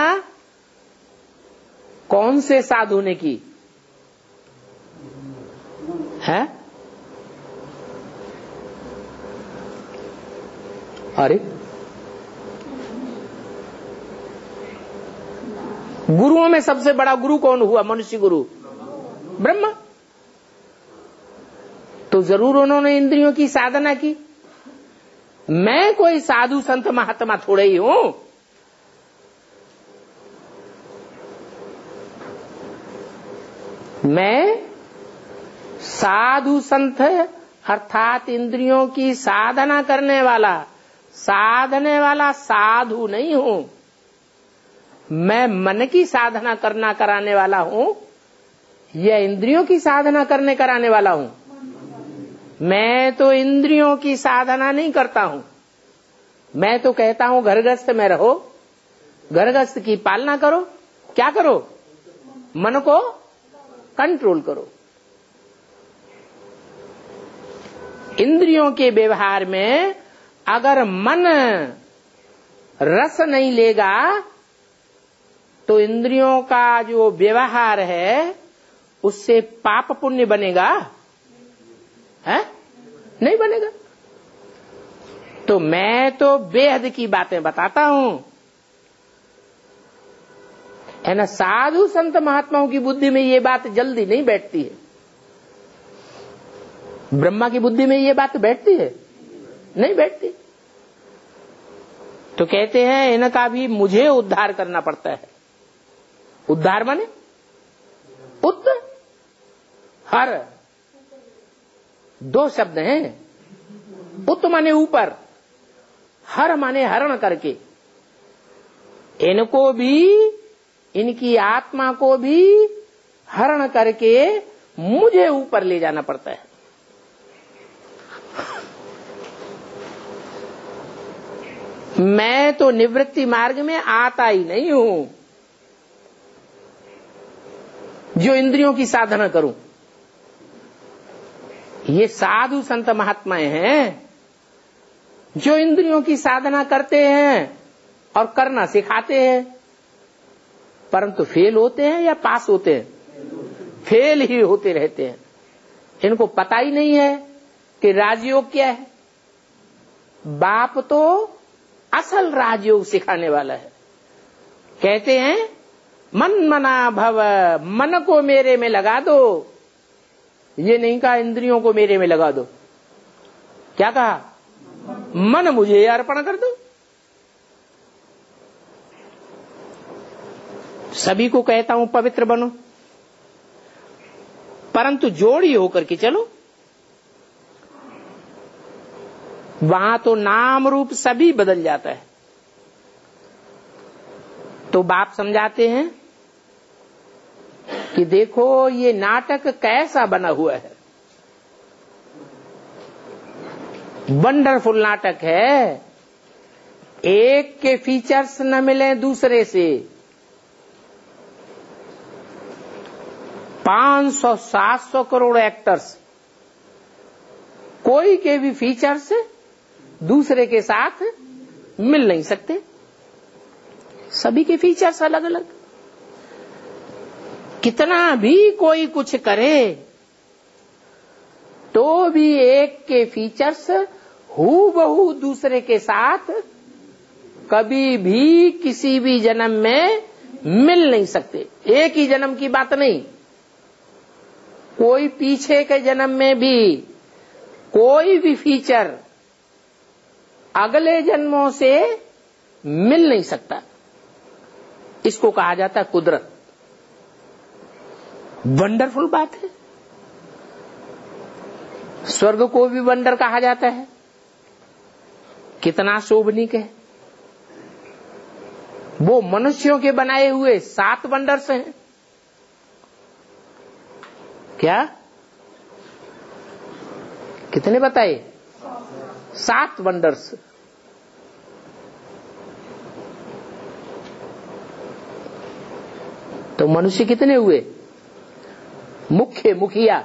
A: कौन से साधु ने की है? अरे गुरुओं में सबसे बड़ा गुरु कौन हुआ? मनुष्य गुरु ब्रह्मा। तो जरूर उन्होंने इंद्रियों की साधना की। मैं कोई साधु संत महात्मा थोड़े ही हूं। मैं साधु संत अर्थात इंद्रियों की साधना करने वाला, साधने वाला साधु नहीं हूं। मैं मन की साधना करना कराने वाला हूं या इंद्रियों की साधना करने कराने वाला हूं? मैं तो इंद्रियों की साधना नहीं करता हूं। मैं तो कहता हूं घर गृहस्थ में रहो, घर गृहस्थ की पालना करो। क्या करो? मन को कंट्रोल करो। इंद्रियों के व्यवहार में अगर मन रस नहीं लेगा तो इंद्रियों का जो व्यवहार है उससे पाप पुण्य बनेगा है? नहीं बनेगा। तो मैं तो बेहद की बातें बताता हूं, है ना। साधु संत महात्माओं की बुद्धि में ये बात जल्दी नहीं बैठती है। ब्रह्मा की बुद्धि में ये बात बैठती है? नहीं बैठती। तो कहते हैं इनका भी मुझे उद्धार करना पड़ता है। उद्धार माने उत्त हर, दो शब्द हैं। उत्त माने ऊपर, हर माने हरण करके। इनको भी, इनकी आत्मा को भी हरण करके मुझे ऊपर ले जाना पड़ता है। मैं तो निवृत्ति मार्ग में आता ही नहीं हूं जो इंद्रियों की साधना करूं। ये साधु संत महात्माएं हैं जो इंद्रियों की साधना करते हैं और करना सिखाते हैं, परंतु फेल होते हैं या पास होते हैं? फेल ही होते रहते हैं। इनको पता ही नहीं है कि राजयोग क्या है। बाप तो असल राजयोग सिखाने वाला है। कहते हैं मन मना भव, मन को मेरे में लगा दो। ये नहीं कहा इंद्रियों को मेरे में लगा दो। क्या कहा? मन मुझे अर्पण कर दो। सभी को कहता हूं पवित्र बनो, परंतु जोड़ी होकर के चलो। वहां तो नाम रूप सभी बदल जाता है। तो बाप समझाते हैं कि देखो ये नाटक कैसा बना हुआ है। वंडरफुल नाटक है। एक के फीचर्स न मिले दूसरे से। 500-700 करोड़ एक्टर्स, कोई के भी फीचर्स दूसरे के साथ मिल नहीं सकते। सभी के फीचर्स अलग अलग। कितना भी कोई कुछ करे तो भी एक के फीचर्स हूबहू दूसरे के साथ कभी भी किसी भी जन्म में मिल नहीं सकते। एक ही जन्म की बात नहीं, कोई पीछे के जन्म में भी कोई भी फीचर अगले जन्मों से मिल नहीं सकता। इसको कहा जाता है कुदरत। वंडरफुल बात है। स्वर्ग को भी वंडर कहा जाता है कितना शोभनीक है। वो मनुष्यों के बनाए हुए 7 वंडर्स हैं। क्या कितने बताए? 7 वंडर्स। तो मनुष्य कितने हुए? मुखिया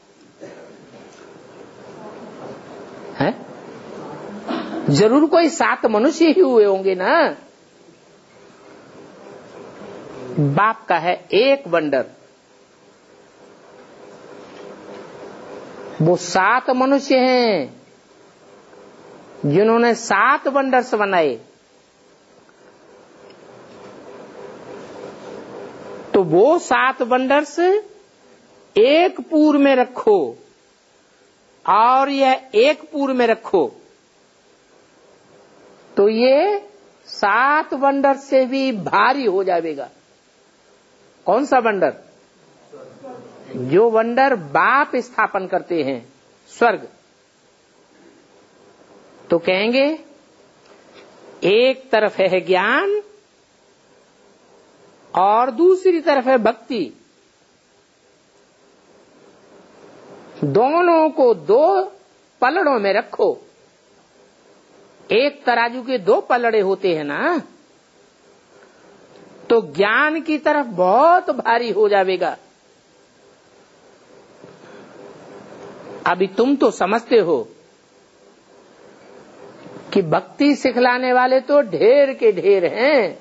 A: है, जरूर कोई 7 मनुष्य ही हुए होंगे ना। बाप का है 1 वंडर, वो 7 मनुष्य हैं जिन्होंने 7 वंडर्स बनाए। तो वो 7 वंडर्स एक पूर में रखो और यह एक पूर में रखो, तो ये 7 वंडर से भी भारी हो जाएगा। कौन सा वंडर? जो वंडर बाप स्थापन करते हैं, स्वर्ग। तो कहेंगे एक तरफ है ज्ञान और दूसरी तरफ है भक्ति। दोनों को 2 पलड़ों में रखो। एक तराजू के 2 पलड़े होते हैं ना, तो ज्ञान की तरफ बहुत भारी हो जाएगा। अभी तुम तो समझते हो कि भक्ति सिखलाने वाले तो ढेर के ढेर हैं,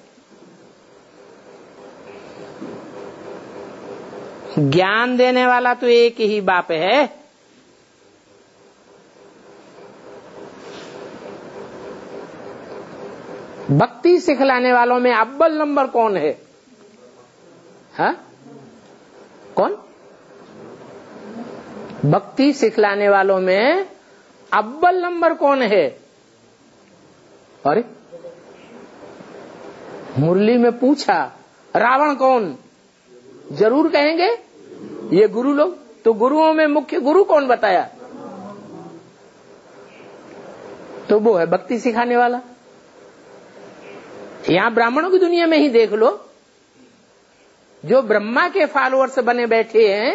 A: ज्ञान देने वाला तो एक ही बाप है। भक्ति सिखलाने वालों में अव्वल नंबर कौन है? हाँ? कौन? भक्ति सिखलाने वालों में अव्वल नंबर कौन है? अरे मुरली में पूछा रावण कौन? जरूर कहेंगे ये गुरु लोग। तो गुरुओं में मुख्य गुरु कौन बताया? तो वो है भक्ति सिखाने वाला। यहां ब्राह्मणों की दुनिया में ही देख लो, जो ब्रह्मा के फॉलोअर्स बने बैठे हैं,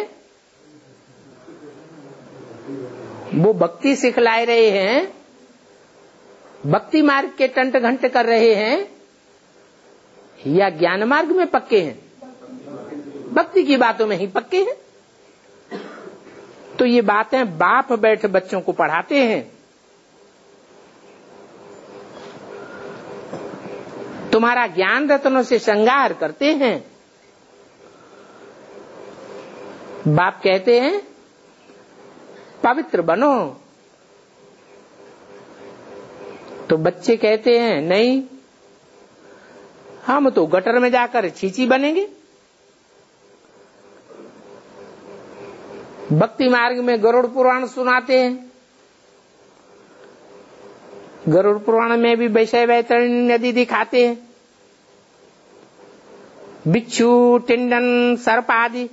A: वो भक्ति सिखलाए रहे हैं, भक्ति मार्ग के टंट घंट कर रहे हैं, या ज्ञान मार्ग में पक्के हैं? भक्ति की बातों में ही पक्के हैं। तो ये बातें बाप बैठ बच्चों को पढ़ाते हैं। तुम्हारा ज्ञान रत्नों से श्रृंगार करते हैं। बाप कहते हैं पवित्र बनो, तो बच्चे कहते हैं नहीं, हम तो गटर में जाकर छींची बनेंगे। भक्ति मार्ग में गरुड़ पुराण सुनाते हैं। गरुड़ पुराण में भी वैसे वैतरणी नदी दिखाते हैं, बिच्छू टिंडन सर्प आदि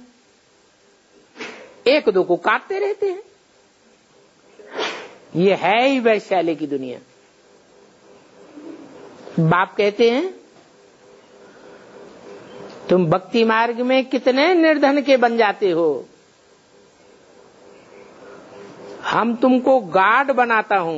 A: 1-2 को काटते रहते हैं। ये है ही वैशाली की दुनिया। बाप कहते हैं तुम भक्ति मार्ग में कितने निर्धन के बन जाते हो, हम तुमको गार्ड बनाता हूं,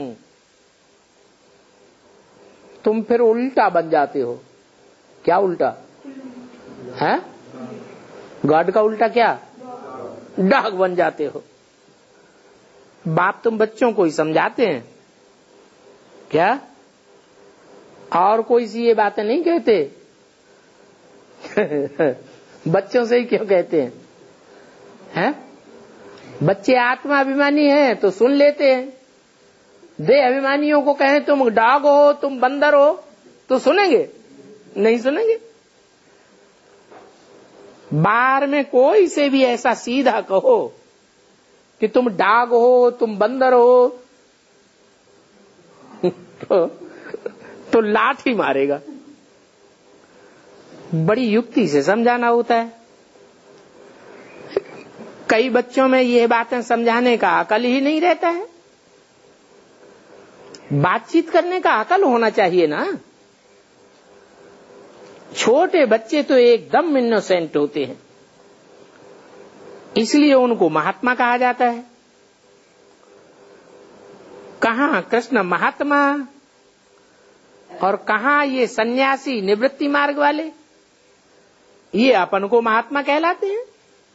A: तुम फिर उल्टा बन जाते हो। क्या उल्टा है? गार्ड का उल्टा क्या? डाक बन जाते हो। बाप तुम बच्चों को ही समझाते हैं क्या? और कोई सी ये बातें नहीं कहते? बच्चों से ही क्यों कहते हैं? हैं? बच्चे आत्मा अभिमानी हैं तो सुन लेते हैं। देह अभिमानियों को कहें तुम डॉग हो, तुम बंदर हो, तो सुनेंगे? नहीं सुनेंगे। बाहर में कोई से भी ऐसा सीधा कहो कि तुम डॉग हो, तुम बंदर हो, तो लाठी मारेगा। बड़ी युक्ति से समझाना होता है। कई बच्चों में ये बातें समझाने का अकल ही नहीं रहता है। बातचीत करने का अकल होना चाहिए ना। छोटे बच्चे तो एकदम इनोसेंट होते हैं, इसलिए उनको महात्मा कहा जाता है। कहां कृष्ण महात्मा और कहां ये सन्यासी निवृत्ति मार्ग वाले, ये अपन को महात्मा कहलाते हैं।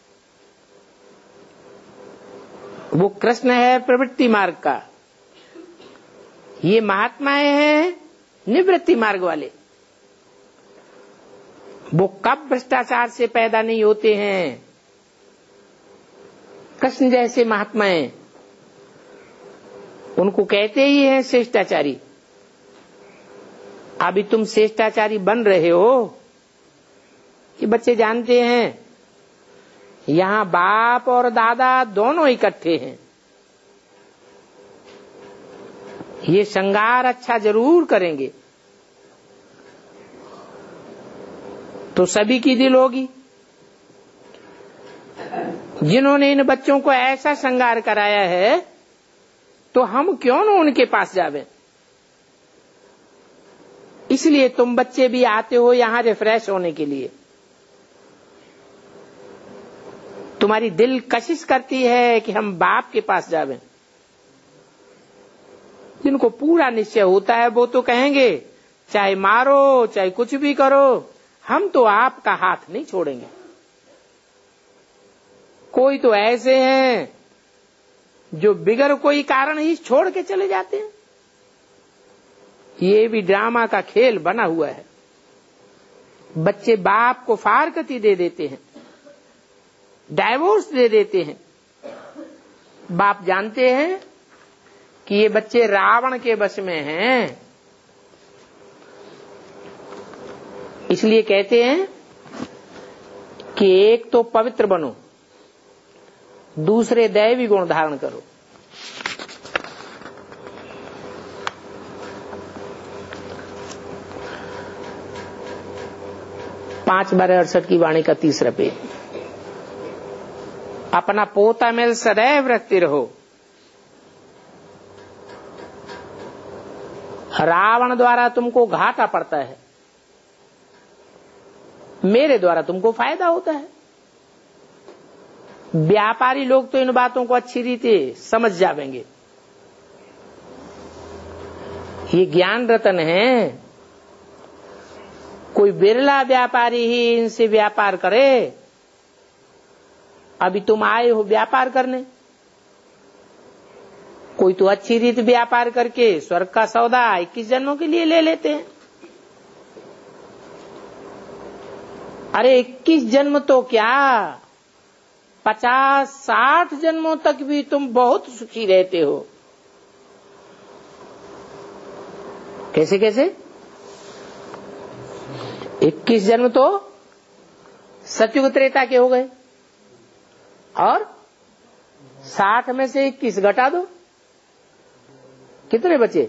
A: वो कृष्ण है प्रवृत्ति मार्ग का, ये महात्माएं हैं निवृत्ति मार्ग वाले। वो कब भ्रष्टाचार से पैदा नहीं होते हैं। कृष्ण जैसे महात्माएं, उनको कहते ही हैं श्रेष्ठाचारी। अभी तुम श्रेष्ठाचारी बन रहे हो, ये बच्चे जानते हैं यहां बाप और दादा दोनों इकट्ठे हैं। ये श्रृंगार अच्छा जरूर करेंगे तो सभी की दिल होगी। जिन्होंने इन बच्चों को ऐसा श्रृंगार कराया है तो हम क्यों न उनके पास जावें। इसलिए तुम बच्चे भी आते हो यहां रिफ्रेश होने के लिए। तुम्हारी दिल कशिश करती है कि हम बाप के पास जावें। जिनको पूरा निश्चय होता है वो तो कहेंगे चाहे मारो चाहे कुछ भी करो, हम तो आपका हाथ नहीं छोड़ेंगे। कोई तो ऐसे हैं जो बिगर कोई कारण ही छोड़ के चले जाते हैं। ये भी ड्रामा का खेल बना हुआ है। बच्चे बाप को फारकती दे देते हैं, डाइवोर्स दे देते हैं। बाप जानते हैं कि ये बच्चे रावण के वश में हैं, इसलिए कहते हैं कि एक तो पवित्र बनो, दूसरे दैवी गुण धारण करो। पांच 1268 की वाणी का 3रा पेज। अपना पोता मेल सदैव रखते रहो। रावण द्वारा तुमको घाटा पड़ता है, मेरे द्वारा तुमको फायदा होता है। व्यापारी लोग तो इन बातों को अच्छी रीति समझ जाएंगे। ये ज्ञान रतन है, कोई बिरला व्यापारी ही इनसे व्यापार करे। अभी तुम आए हो व्यापार करने, कोई तो अच्छी रीति व्यापार करके स्वर्ग का सौदा 21 जन्मों के लिए ले लेते हैं। अरे 21 जन्म तो क्या, 50-60 जन्मों तक भी तुम बहुत सुखी रहते हो। कैसे कैसे 21 जन्म तो सतयुग त्रेता के हो गए, और 60 में से 21 घटा दो, कितने बचे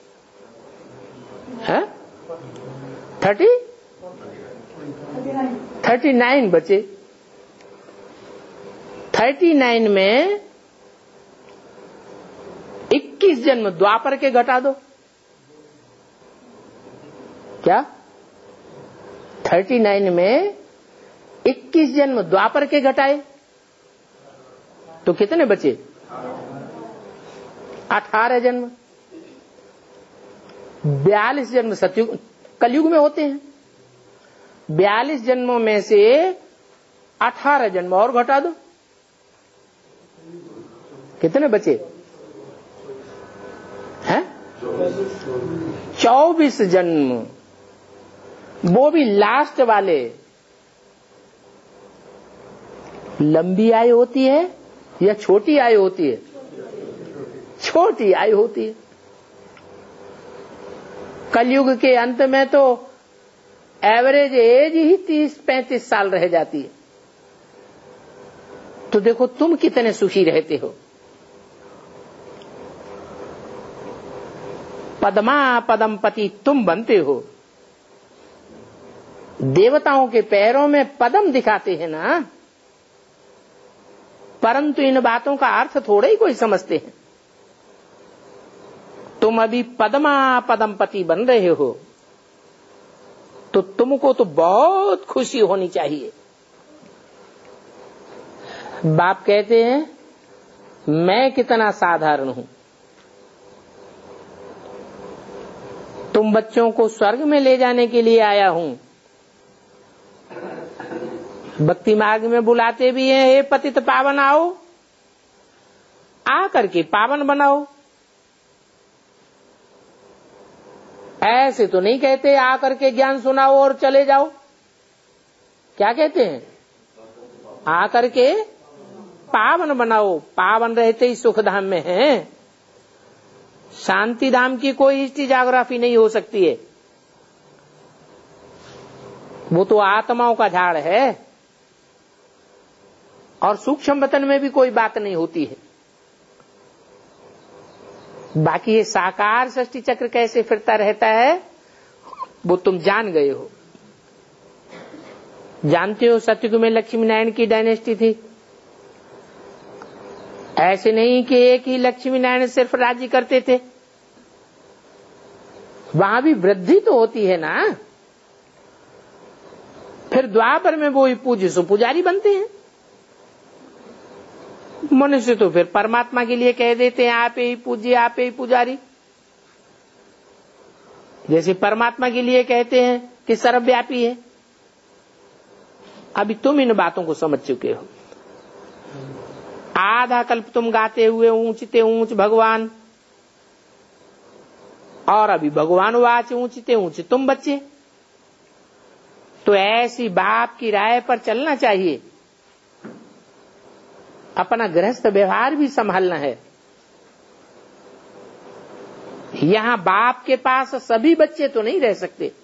A: हैं? 39 बचे। 39 में 21 जन्म द्वापर के घटा दो। क्या 39 में 21 जन्म द्वापर के घटाए तो कितने बचे? 18 जन्म। 42 जन्म सतयुग कलयुग में होते हैं। 42 जन्मों में से 18 जन्म और घटा दो, कितने बचे हैं? 24 जन्म, वो भी लास्ट वाले। लंबी आयु होती है या छोटी आयु होती है? छोटी आयु होती है। कलयुग के अंत में तो एवरेज एज ही 30-35 साल रह जाती है। तो देखो तुम कितने सुखी रहते हो। पद्मा पदम पति तुम बनते हो। देवताओं के पैरों में पदम दिखाते हैं ना, परंतु इन बातों का अर्थ थोड़े ही कोई समझते हैं। तुम अभी पद्मा पदमपति बन रहे हो, तो तुमको तो बहुत खुशी होनी चाहिए। बाप कहते हैं मैं कितना साधारण हूं, तुम बच्चों को स्वर्ग में ले जाने के लिए आया हूं। भक्ति मार्ग में बुलाते भी हैं, हे पतित पावन आओ, आकर के पावन बनाओ। ऐसे तो नहीं कहते आकर के ज्ञान सुनाओ और चले जाओ। क्या कहते हैं? आकर के पावन बनाओ। पावन रहते ही सुख धाम में हैं। शांति धाम की कोई हिस्ट्री ज्योग्राफी नहीं हो सकती है, वो तो आत्माओं का झाड़ है, और सूक्ष्म वतन में भी कोई बात नहीं होती है। बाकी ये साकार सृष्टि चक्र कैसे फिरता रहता है वो तुम जान गए हो। जानते हो सतयुग में लक्ष्मी नारायण की डायनेस्टी थी। ऐसे नहीं कि एक ही लक्ष्मी नारायण सिर्फ राज्य करते थे, वहां भी वृद्धि तो होती है ना। फिर द्वापर में वो ही पूज्य सो पुजारी बनते हैं। मनुष्य तो फिर परमात्मा के लिए कह देते हैं आप ही पूज्य, आप ही पुजारी। जैसे परमात्मा के लिए कहते हैं कि सर्वव्यापी है। अभी तुम इन बातों को समझ चुके हो। आधा कल्प तुम गाते हुए ऊंचते ऊंच भगवान, और अभी भगवान वाच ऊंचते ऊंच तुम बच्चे। तो ऐसी बाप की राय पर चलना चाहिए। अपना गृहस्थ व्यवहार भी संभालना है। यहां बाप के पास सभी बच्चे तो नहीं रह सकते।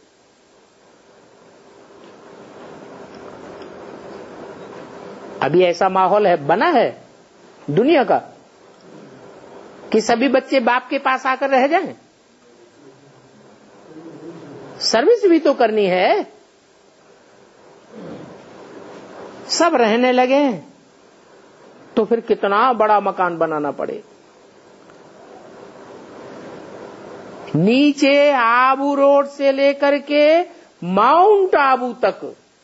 A: अभी ऐसा माहौल है, बना है दुनिया का कि सभी बच्चे बाप के पास आकर रह जाएं। सर्विस भी तो करनी है। सब रहने लगे तो फिर कितना बड़ा मकान बनाना पड़े। नीचे आबू रोड से लेकर के माउंट आबू तक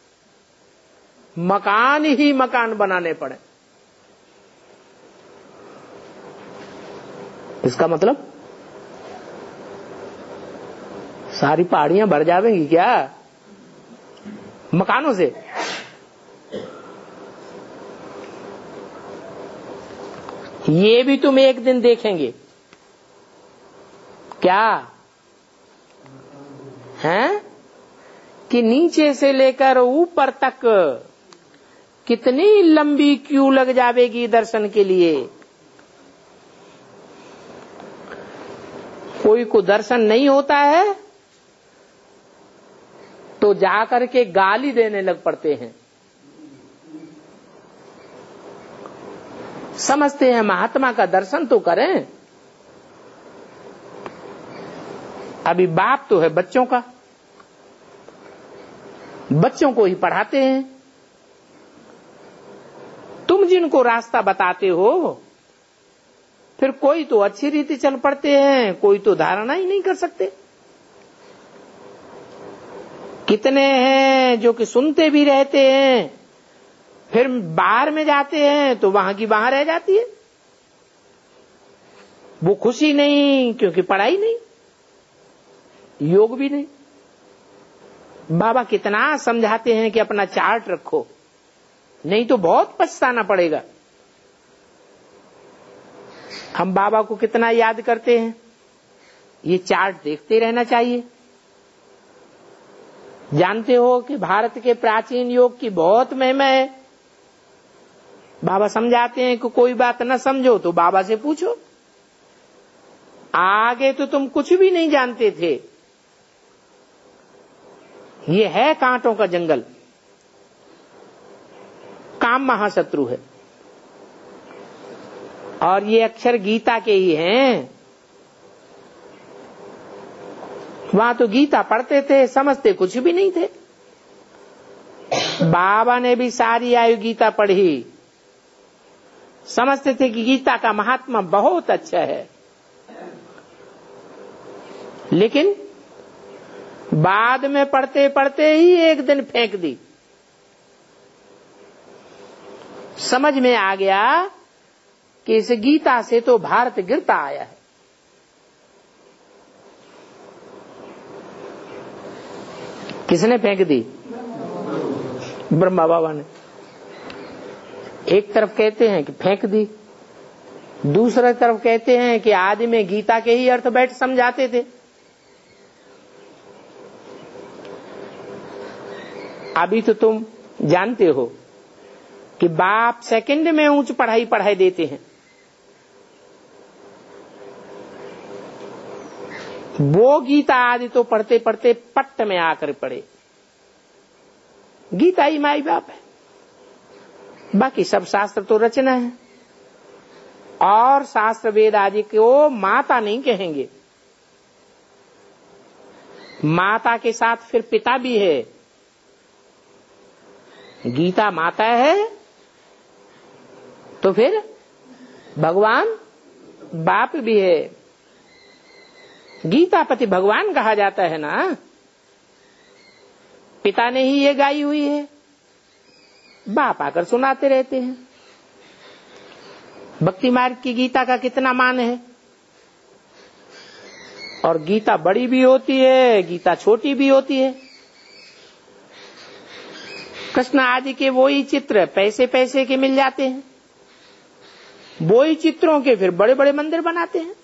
A: मकान ही मकान बनाने पड़े। इसका मतलब सारी पहाड़ियां भर जाएंगी क्या मकानों से? ये भी तुम एक दिन देखेंगे। क्या है कि नीचे से लेकर ऊपर तक कितनी लंबी क्यू लग जाएगी दर्शन के लिए। कोई को दर्शन नहीं होता है तो जाकर के गाली देने लग पड़ते हैं। समझते हैं महात्मा का दर्शन तो करें। अभी बाप तो है बच्चों का, बच्चों को ही पढ़ाते हैं। तुम जिनको रास्ता बताते हो फिर कोई तो अच्छी रीति चल पड़ते हैं, कोई तो धारणा ही नहीं कर सकते। कितने हैं जो कि सुनते भी रहते हैं, फिर बाहर में जाते हैं तो वहां की वहां रह जाती है। वो खुशी नहीं, क्योंकि पढ़ाई नहीं, योग भी नहीं। बाबा कितना समझाते हैं कि अपना चार्ट रखो, नहीं तो बहुत पछताना पड़ेगा। हम बाबा को कितना याद करते हैं, ये चार्ट देखते रहना चाहिए। जानते हो कि भारत के प्राचीन योग की बहुत महिमा है। बाबा समझाते हैं कि कोई बात न समझो तो बाबा से पूछो। आगे तो तुम कुछ भी नहीं जानते थे। ये है कांटों का जंगल, काम महाशत्रु है। और ये अक्षर गीता के ही हैं। वहां तो गीता पढ़ते थे, समझते कुछ भी नहीं थे। बाबा ने भी सारी आयु गीता पढ़ी, समझते थे कि गीता का महात्मा बहुत अच्छा है। लेकिन बाद में पढ़ते पढ़ते ही एक दिन फेंक दी। समझ में आ गया कि इस गीता से तो भारत गिरता आया है। किसने फेंक दी? ब्रह्मा बाबा ने। एक तरफ कहते हैं कि फेंक दी, दूसरी तरफ कहते हैं कि आदि में गीता के ही अर्थ बैठ समझाते थे। अभी तो तुम जानते हो कि बाप सेकंड में उच्च पढ़ाई देते हैं। वो गीता आदि तो पढ़ते पढ़ते पट्ट में आकर पढ़े। गीता ही माई बाप है, बाकी सब शास्त्र तो रचना है। और शास्त्र वेद आदि को माता नहीं कहेंगे, माता के साथ फिर पिता भी है। गीता माता है तो फिर भगवान बाप भी है। गीतापति भगवान कहा जाता है ना, पिता ने ही ये गाई हुई है, बाप आकर सुनाते रहते हैं। भक्ति मार्ग की गीता का कितना मान है। और गीता बड़ी भी होती है, गीता छोटी भी होती है। कृष्ण आदि के वो ही चित्र पैसे पैसे के मिल जाते हैं, वो ही चित्रों के फिर बड़े बड़े मंदिर बनाते हैं।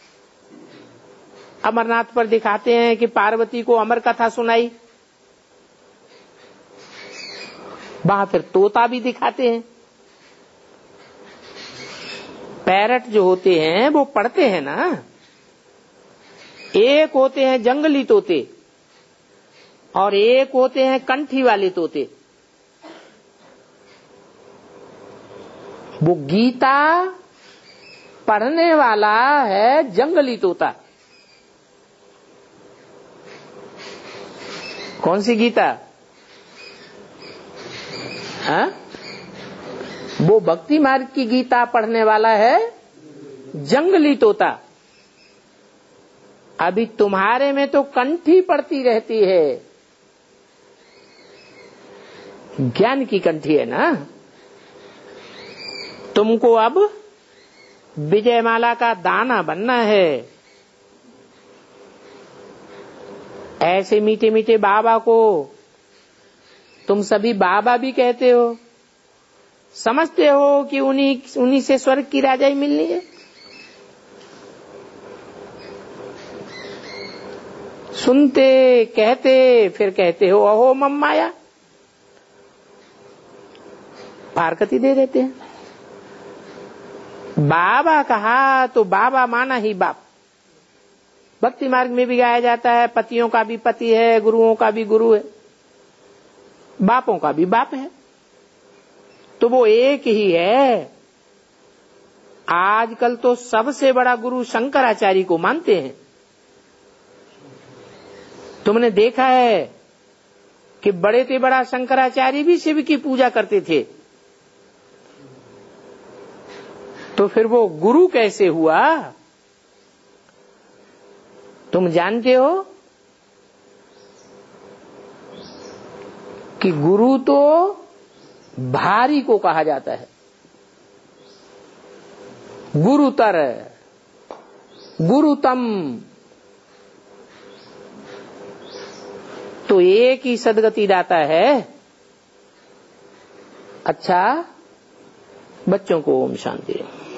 A: अमरनाथ पर दिखाते हैं कि पार्वती को अमर कथा सुनाई, वहां फिर तोता भी दिखाते हैं। पैरट जो होते हैं वो पढ़ते हैं ना, एक होते हैं जंगली तोते और एक होते हैं कंठी वाले तोते। वो गीता पढ़ने वाला है जंगली तोता। कौन सी गीता? हाँ? वो भक्ति मार्ग की गीता पढ़ने वाला है जंगली तोता। अभी तुम्हारे में तो कंठी पड़ती रहती है, ज्ञान की कंठी है ना। तुमको अब विजयमाला का दाना बनना है। ऐसे मीठे मीठे बाबा को तुम सभी बाबा भी कहते हो, समझते हो कि उन्हीं से स्वर्ग की राजाई मिलनी है। सुनते कहते फिर कहते हो अहो मम्माया, फारकती दे देते हैं। बाबा कहा तो बाबा माना ही बाप। भक्ति मार्ग में भी गाया जाता है, पतियों का भी पति है, गुरुओं का भी गुरु है, बापों का भी बाप है, तो वो एक ही है। आजकल तो सबसे बड़ा गुरु शंकराचार्य को मानते हैं। तुमने देखा है कि बड़े से बड़ा शंकराचार्य भी शिव की पूजा करते थे, तो फिर वो गुरु कैसे हुआ? तुम जानते हो कि गुरु तो भारी को कहा जाता है, गुरुतर, गुरुतम। तो एक ही सदगति दाता है। अच्छा, बच्चों को ओम शांति।